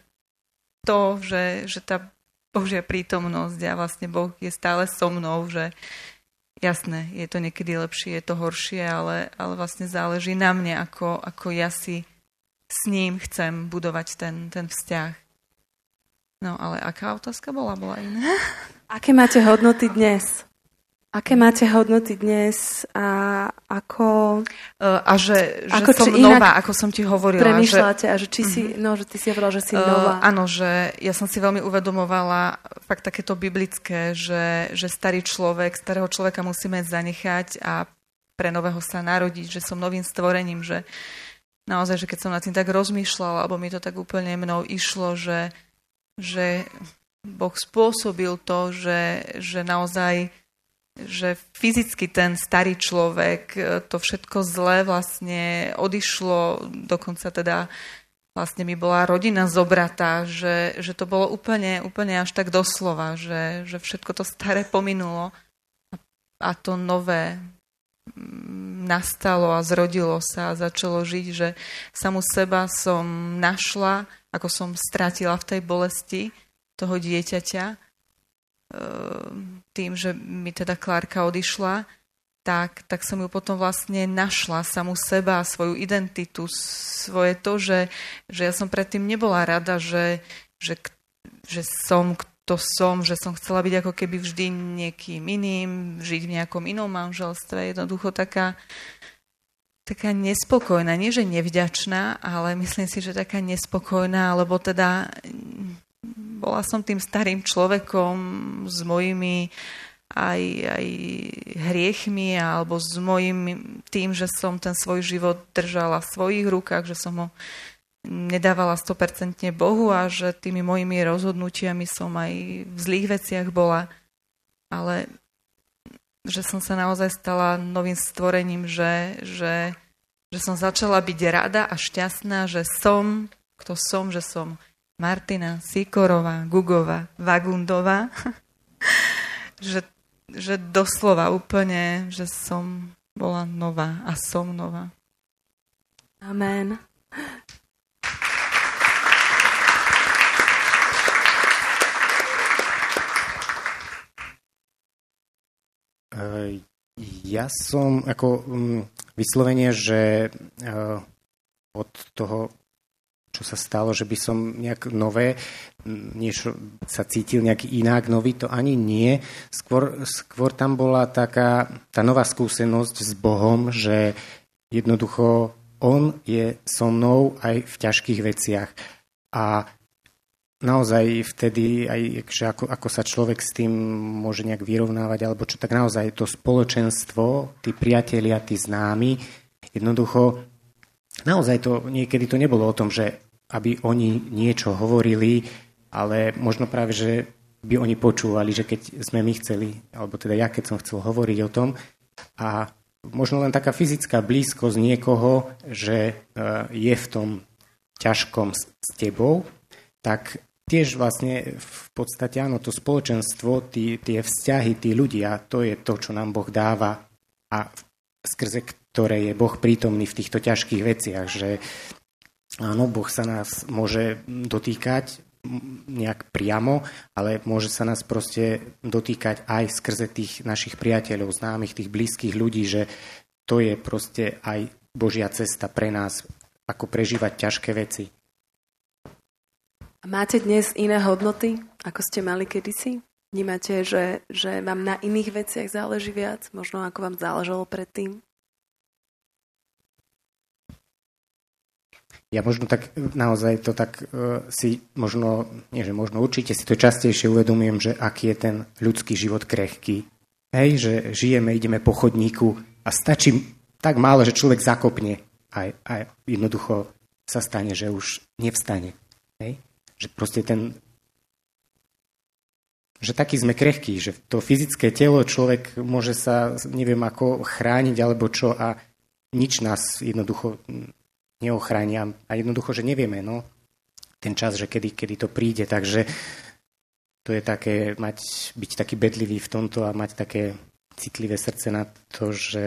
tá Božia prítomnosť a vlastne Boh je stále so mnou, že jasné, je to niekedy lepšie, je to horšie, ale vlastne záleží na mne, ako ja si s ním chcem budovať ten vzťah. No, ale aká otázka bola? Bola iná? Aké máte hodnoty dnes? Aké máte hodnoty dnes a ako... že ako, som nová, ako som ti hovorila. Premýšľate že či si, že ty si hovorila, že si nová. Áno, že ja som si veľmi uvedomovala fakt takéto biblické, že starého človeka musíme zanechať a pre nového sa narodiť, že som novým stvorením, že naozaj, že keď som nad tým tak rozmýšľala, alebo mi to tak úplne mnou išlo, že Boh spôsobil to, že naozaj že fyzicky ten starý človek, to všetko zlé vlastne odišlo, dokonca teda vlastne mi bola rodina zobratá, že to bolo úplne až tak doslova, že všetko to staré pominulo a to nové nastalo a zrodilo sa a začalo žiť, že samu seba som našla, ako som stratila v tej bolesti toho dieťaťa, tým, že mi teda Klárka odišla, tak som ju potom vlastne našla samu seba, svoju identitu, svoje to, že ja som predtým nebola rada, že som kto som, že som chcela byť ako keby vždy niekým iným, žiť v nejakom inom manželstve, jednoducho taká nespokojná, nie že nevďačná, ale myslím si, že taká nespokojná, lebo teda bola som tým starým človekom s mojimi aj hriechmi alebo s mojím tým, že som ten svoj život držala v svojich rukách, že som ho nedávala 100% Bohu a že tými mojimi rozhodnutiami som aj v zlých veciach bola. Ale že som sa naozaj stala novým stvorením, že som začala byť rada a šťastná, že som, kto som, že som Martina Sikorová, Gugová, Vagundová, že doslova úplne, že som bola nová a som nová. Amen. Ja som ako vyslovene, že od toho, čo sa stalo, že by som nejak nové, niečo sa cítil nejak inak, nový, to ani nie. Skôr tam bola taká tá nová skúsenosť s Bohom, že jednoducho On je so mnou aj v ťažkých veciach. A naozaj vtedy, aj ako sa človek s tým môže nejak vyrovnávať, alebo čo, tak naozaj to spoločenstvo, tí priatelia, tí známi, jednoducho naozaj to niekedy to nebolo o tom, že aby oni niečo hovorili, ale možno práve, že by oni počúvali, že keď sme my chceli, alebo teda ja, keď som chcel hovoriť o tom, a možno len taká fyzická blízkosť niekoho, že je v tom ťažkom s tebou, tak tiež vlastne v podstate áno, to spoločenstvo, tie vzťahy, tí ľudia, to je to, čo nám Boh dáva a skrze ktoré je Boh prítomný v týchto ťažkých veciach, že áno, Boh sa nás môže dotýkať nejak priamo, ale môže sa nás proste dotýkať aj skrze tých našich priateľov, známych, tých blízkych ľudí, že to je proste aj Božia cesta pre nás, ako prežívať ťažké veci. A máte dnes iné hodnoty, ako ste mali kedysi? Vnímate, že vám na iných veciach záleží viac, možno ako vám záležalo predtým? Ja možno tak naozaj to tak si možno, nie že možno určite si to častejšie uvedomujem, že aký je ten ľudský život krehký. Hej, že žijeme, ideme po chodníku a stačí tak málo, že človek zakopne a jednoducho sa stane, že už nevstane. Hej? Že proste že taký sme krehkí, že to fyzické telo človek môže sa, neviem ako chrániť alebo čo a nič nás jednoducho neochránia a jednoducho, že nevieme, no, ten čas, že kedy to príde, takže to je také, byť taký bedlivý v tomto a mať také citlivé srdce na to, že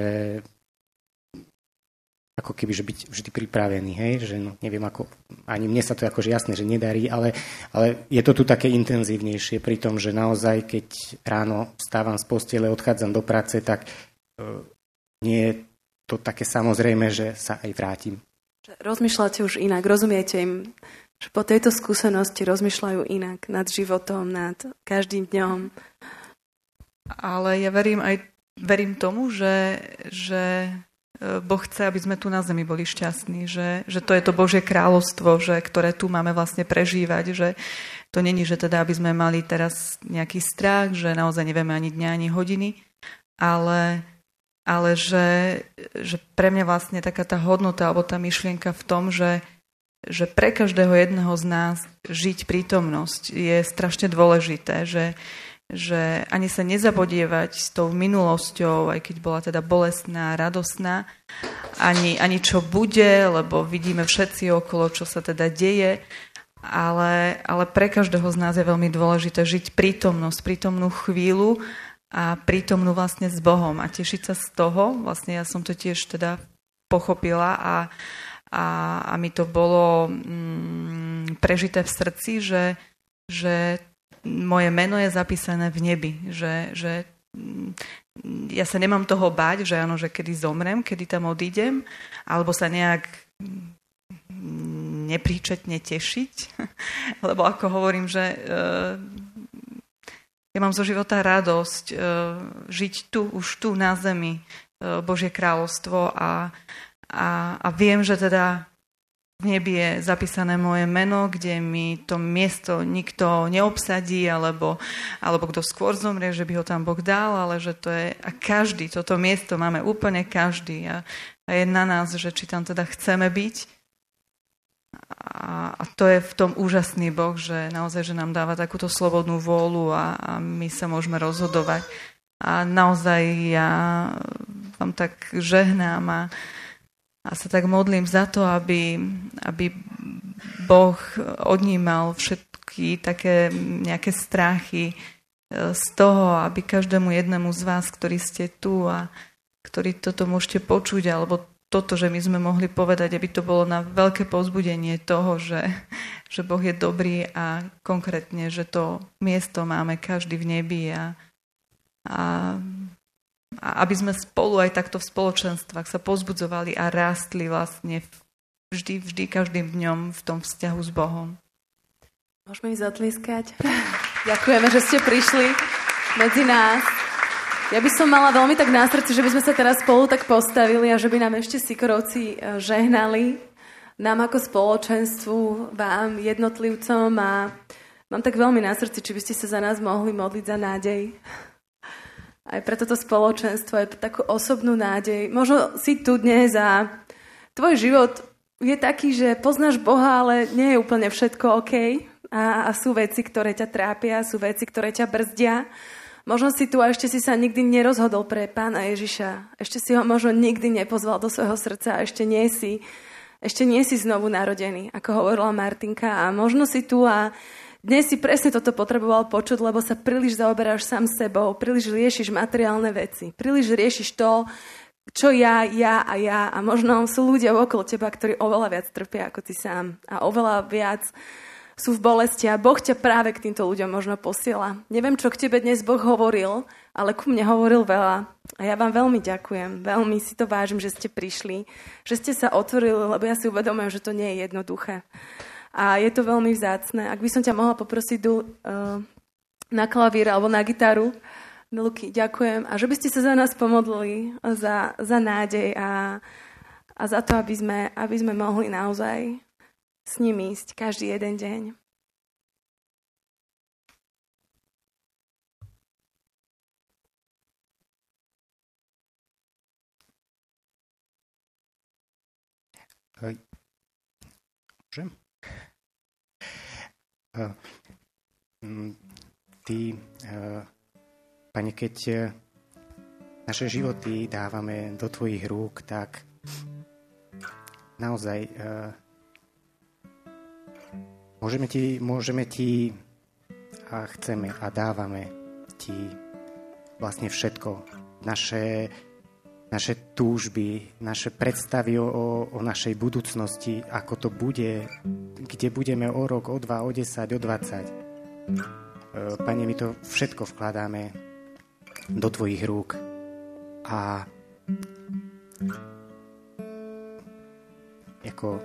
ako keby, že byť vždy pripravený, hej, že no, neviem ako, ani mne sa to akože jasné, že nedarí, ale je to tu také intenzívnejšie pri tom, že naozaj, keď ráno vstávam z postele, odchádzam do práce, tak nie je to také samozrejme, že sa aj vrátim. Rozmýšľate už inak, rozumiete im, že po tejto skúsenosti rozmýšľajú inak nad životom, nad každým dňom. Ale ja verím aj verím tomu, že Boh chce, aby sme tu na zemi boli šťastní, že to je to Božie kráľovstvo, ktoré tu máme vlastne prežívať, že to není, že teda, aby sme mali teraz nejaký strach, že naozaj nevieme ani dňa, ani hodiny, ale že pre mňa vlastne taká tá hodnota alebo tá myšlienka v tom, že pre každého jedného z nás žiť prítomnosť je strašne dôležité, že ani sa nezabodievať s tou minulosťou, aj keď bola teda bolestná, radosná, ani čo bude, lebo vidíme všetci okolo, čo sa teda deje, ale pre každého z nás je veľmi dôležité žiť prítomnosť, prítomnú chvíľu a prítomnú vlastne s Bohom a tešiť sa z toho. Vlastne ja som to tiež teda pochopila a mi to bolo prežité v srdci, že moje meno je zapísané v nebi, že ja sa nemám toho báť, že áno, že kedy zomrem, kedy tam odídem, alebo sa nejak nepríčetne tešiť, lebo ako hovorím, že ja mám zo života radosť žiť už tu na zemi Božie kráľovstvo a viem, že teda v nebi je zapísané moje meno, kde mi to miesto nikto neobsadí, alebo kto skôr zomrie, že by ho tam Boh dal, ale že to je, a každý, toto miesto máme úplne každý a je na nás, že či tam teda chceme byť. A to je v tom úžasný Boh, že naozaj, že nám dáva takúto slobodnú vôľu a my sa môžeme rozhodovať. A naozaj ja vám tak žehnám a sa tak modlím za to, aby Boh odnímal všetky také nejaké strachy z toho, aby každému jednému z vás, ktorí ste tu a ktorí toto môžete počuť, alebo toto, že my sme mohli povedať, aby to bolo na veľké povzbudenie toho, že Boh je dobrý a konkrétne, že to miesto máme každý v nebi a aby sme spolu aj takto v spoločenstvách sa povzbudzovali a rástli vlastne vždy každým dňom v tom vzťahu s Bohom. Môžeme im zatlieskať. Ďakujeme, že ste prišli medzi nás. Ja by som mala veľmi tak na srdci, že by sme sa teraz spolu tak postavili a že by nám ešte Sikorovci žehnali. Nám ako spoločenstvu, vám, jednotlivcom a mám tak veľmi na srdci, či by ste sa za nás mohli modliť za nádej. Aj pre toto spoločenstvo, aj pre takú osobnú nádej. Možno si tu dnes a tvoj život je taký, že poznáš Boha, ale nie je úplne všetko OK. A sú veci, ktoré ťa trápia, sú veci, ktoré ťa brzdia. Možno si tu a ešte si sa nikdy nerozhodol pre Pána Ježiša. Ešte si ho možno nikdy nepozval do svojho srdca a ešte nie si znovu narodený, ako hovorila Martinka. A možno si tu a dnes si presne toto potreboval počuť, lebo sa príliš zaoberáš sám sebou, príliš riešiš materiálne veci, príliš riešiš to, čo ja a možno sú ľudia okolo teba, ktorí oveľa viac trpia ako ty sám a oveľa viac sú v bolesti a Boh ťa práve k týmto ľuďom možno posiela. Neviem, čo k tebe dnes Boh hovoril, ale ku mne hovoril veľa a ja vám veľmi ďakujem, veľmi si to vážim, že ste prišli, že ste sa otvorili, lebo ja si uvedomujem, že to nie je jednoduché. A je to veľmi vzácne. Ak by som ťa mohla poprosiť na klavír alebo na gitaru. Milky, ďakujem. A že by ste sa za nás pomodlili, za nádej a za to, aby sme mohli naozaj s ním ísť každý jeden deň. Môžem? Pane, keď naše životy dávame do tvojich rúk, tak naozaj môžeme ti a chceme a dávame ti vlastne všetko. Naše túžby, naše predstavy o našej budúcnosti, ako to bude, kde budeme o rok, o 2, o 10, o 20. Pane, my to všetko vkladáme do tvojich rúk. A ako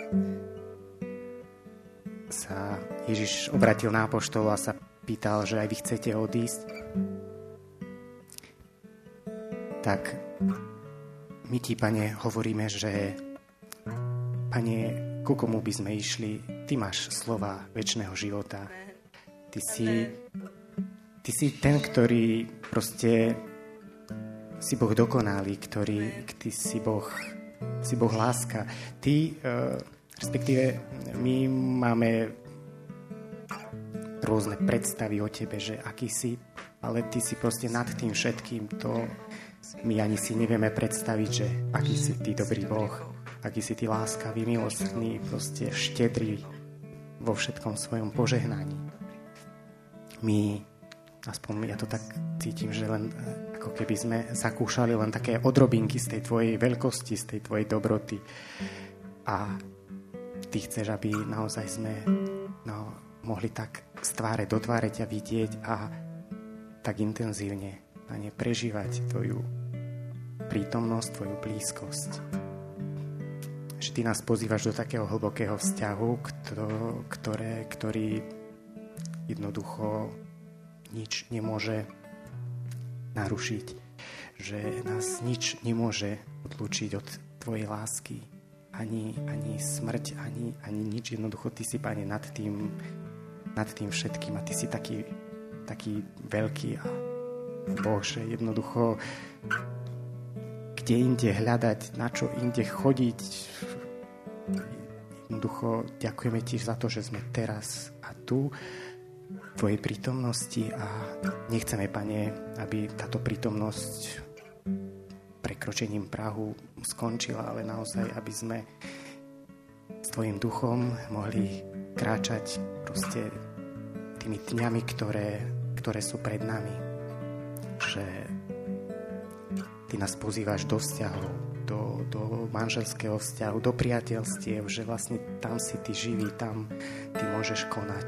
sa Ježiš obratil na apoštolov a sa pýtal, že aj vy chcete odísť. tak my ti, Pane, hovoríme, že Pane, ku komu by sme išli? Ty máš slova večného života. Ty si ten, ktorý proste si Boh dokonalý, ty si Boh láska. Ty, respektíve my máme rôzne predstavy o tebe, že aký si, ale ty si proste nad tým všetkým. To my ani si nevieme predstaviť, že aký si ty dobrý Boh, aký si ty láskavý, milostný, proste štedrý vo všetkom svojom požehnaní. My, aspoň ja to tak cítim, že len ako keby sme zakúšali len také odrobinky z tej tvojej veľkosti, z tej tvojej dobroty. A ty chceš, aby naozaj sme mohli tak z tváre do tváre ťa vidieť a tak intenzívne a prežívať tvoju prítomnosť, tvoju blízkosť. Že ty nás pozývaš do takého hlbokého vzťahu, ktorý jednoducho nič nemôže narušiť. Že nás nič nemôže odlúčiť od tvojej lásky. Ani smrť, ani nič. Jednoducho ty si, Pane, nad tým všetkým a ty si taký veľký a Boh, že jednoducho kde inde hľadať, na čo inde chodiť. Jednoducho ďakujeme ti za to, že sme teraz a tu v tvojej prítomnosti a nechceme, Pane, aby táto prítomnosť prekročením prahu skončila, ale naozaj, aby sme s tvojim duchom mohli kráčať proste tými dňami, ktoré sú pred nami. Že ty nás pozývaš do vzťahov, do manželského vzťahu, do priateľstiev, že vlastne tam si ty živý, tam ty môžeš konať.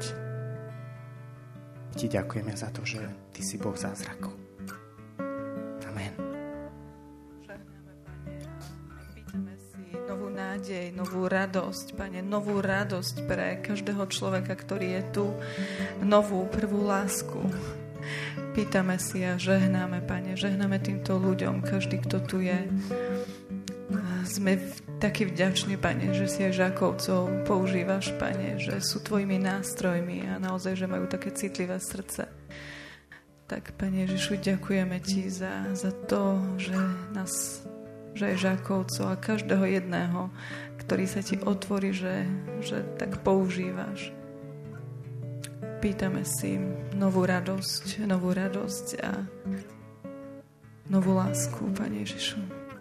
Ti ďakujeme za to, že ty si Boh zázrakov. Amen. Žehnáme, Pane, a pýtame si novú nádej, novú radosť, Pane, novú radosť pre každého človeka, ktorý je tu, novú prvú lásku. Pýtame si a žehnáme, Pane, žehnáme týmto ľuďom, každý, kto tu je. Sme takí vďační, Pane, že si aj Žákovcov používaš, Pane, že sú tvojimi nástrojmi a naozaj, že majú také citlivé srdce. Tak, Pane Ježišu, ďakujeme ti za to, že aj Žákovcov a každého jedného, ktorý sa ti otvorí, že tak používaš. Pýtame si novú radosť a novú lásku, Pane Ježišu.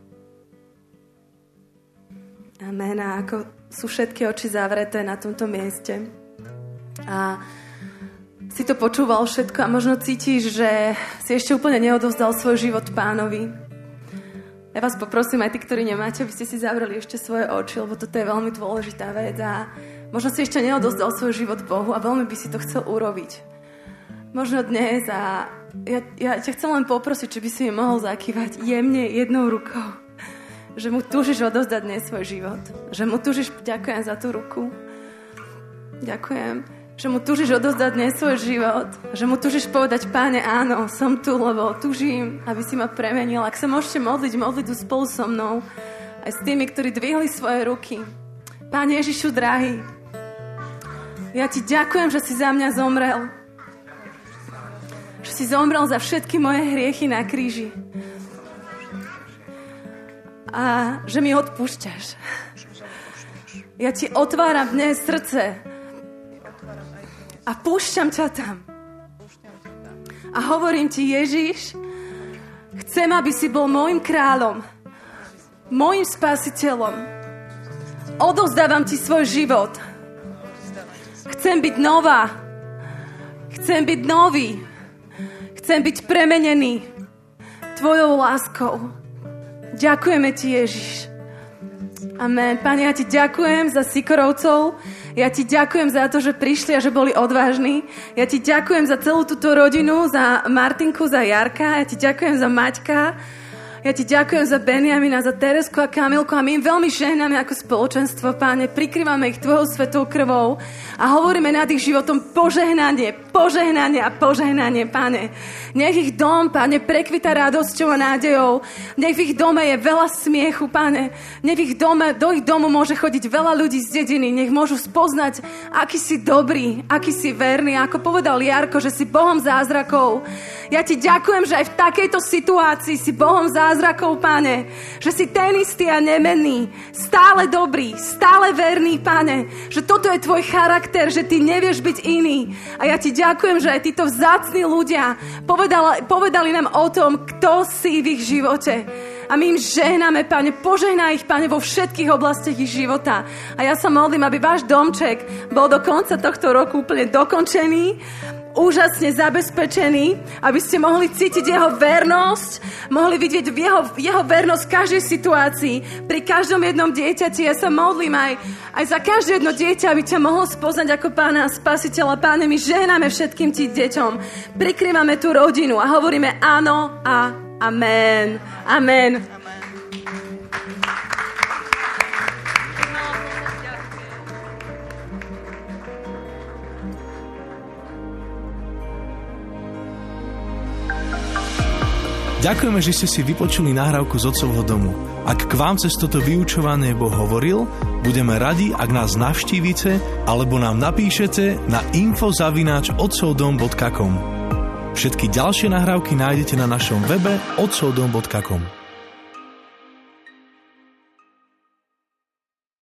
Amen. A ako sú všetky oči zavreté na tomto mieste a si to počúval všetko a možno cítiš, že si ešte úplne neodovzdal svoj život Pánovi. Ja vás poprosím, aj tí, ktorí nemáte, aby ste si zavreli ešte svoje oči, lebo toto je veľmi dôležitá vec a možno si ešte neodovzdal svoj život Bohu a veľmi by si to chcel urobiť. Možno dnes a ja ťa chcem len poprosiť, či by si mi mohol zakývať jemne jednou rukou. Že mu túžiš odovzdať dnes svoj život. Že mu túžiš, ďakujem za tú ruku. Ďakujem. Že mu túžiš odovzdať dnes svoj život. Že mu túžiš povedať, Páne, áno, som tu, lebo túžim, aby si ma premenil. Ak sa môžete modliť tu spolu so mnou. Aj s tými, ktorí dvihli svoje ruky. Páne Ježišu, drahý, ja ti ďakujem, že si za mňa zomrel. Že si zomrel za všetky moje hriechy na kríži. A že mi odpúšťaš. Ja ti otváram dnes srdce a púšťam ťa tam. A hovorím ti, Ježiš, chcem, aby si bol môjim kráľom, môjim spasiteľom. Odovzdávam ti svoj život. Chcem byť nová. Chcem byť nový. Chcem byť premenený tvojou láskou. Ďakujeme ti, Ježiš. Amen. Pane, ja ti ďakujem za Sikorovcov. Ja ti ďakujem za to, že prišli a že boli odvážni. Ja ti ďakujem za celú túto rodinu, za Martinku, za Jarka. Ja ti ďakujem za Maťka. Ja ti ďakujem za Benjamina, za Teresku a Kamilku a my im veľmi žehname ako spoločenstvo, Páne. Prikrývame ich tvojou svetou krvou a hovoríme nad ich životom požehnanie, požehnanie a požehnanie, Páne. Nech ich dom, Páne, prekvita radosťou a nádejou. Nech v ich dome je veľa smiechu, Páne. Nech v ich dome, do ich domu môže chodiť veľa ľudí z dediny. Nech môžu spoznať, aký si dobrý, aký si verný. Ako povedal Jarko, že si Bohom zázrakov. Ja ti ďakujem, že aj v takejto situácii si Bohom zázrakov, Pane. Že si ten istý a nemenný. Stále dobrý, stále verný, Pane. Že toto je tvoj charakter, že ty nevieš byť iný. A ja ti ďakujem, že aj títo vzácni ľudia povedali nám o tom, kto si v ich živote. A my im žehnáme, Pane, požehnaj ich, Pane, vo všetkých oblastiach ich života. A ja sa modlím, aby váš domček bol do konca tohto roku úplne dokončený, úžasne zabezpečený, aby ste mohli cítiť jeho vernosť, mohli vidieť jeho vernosť v každej situácii, pri každom jednom dieťati. Ja sa modlím aj za každé jedno dieťa, aby ťa mohol spoznať ako Pána a Spasiteľa. Páne, my žehnáme všetkým tým deťom, prikrývame tú rodinu a hovoríme áno a amen. Amen. Ďakujeme, že ste si vypočuli nahrávku z Otcovho domu. Ak k vám cez toto vyučovanie Boh hovoril, budeme radi, ak nás navštívite alebo nám napíšete na info@otcovdom.com. Všetky ďalšie nahrávky nájdete na našom webe otcovdom.com.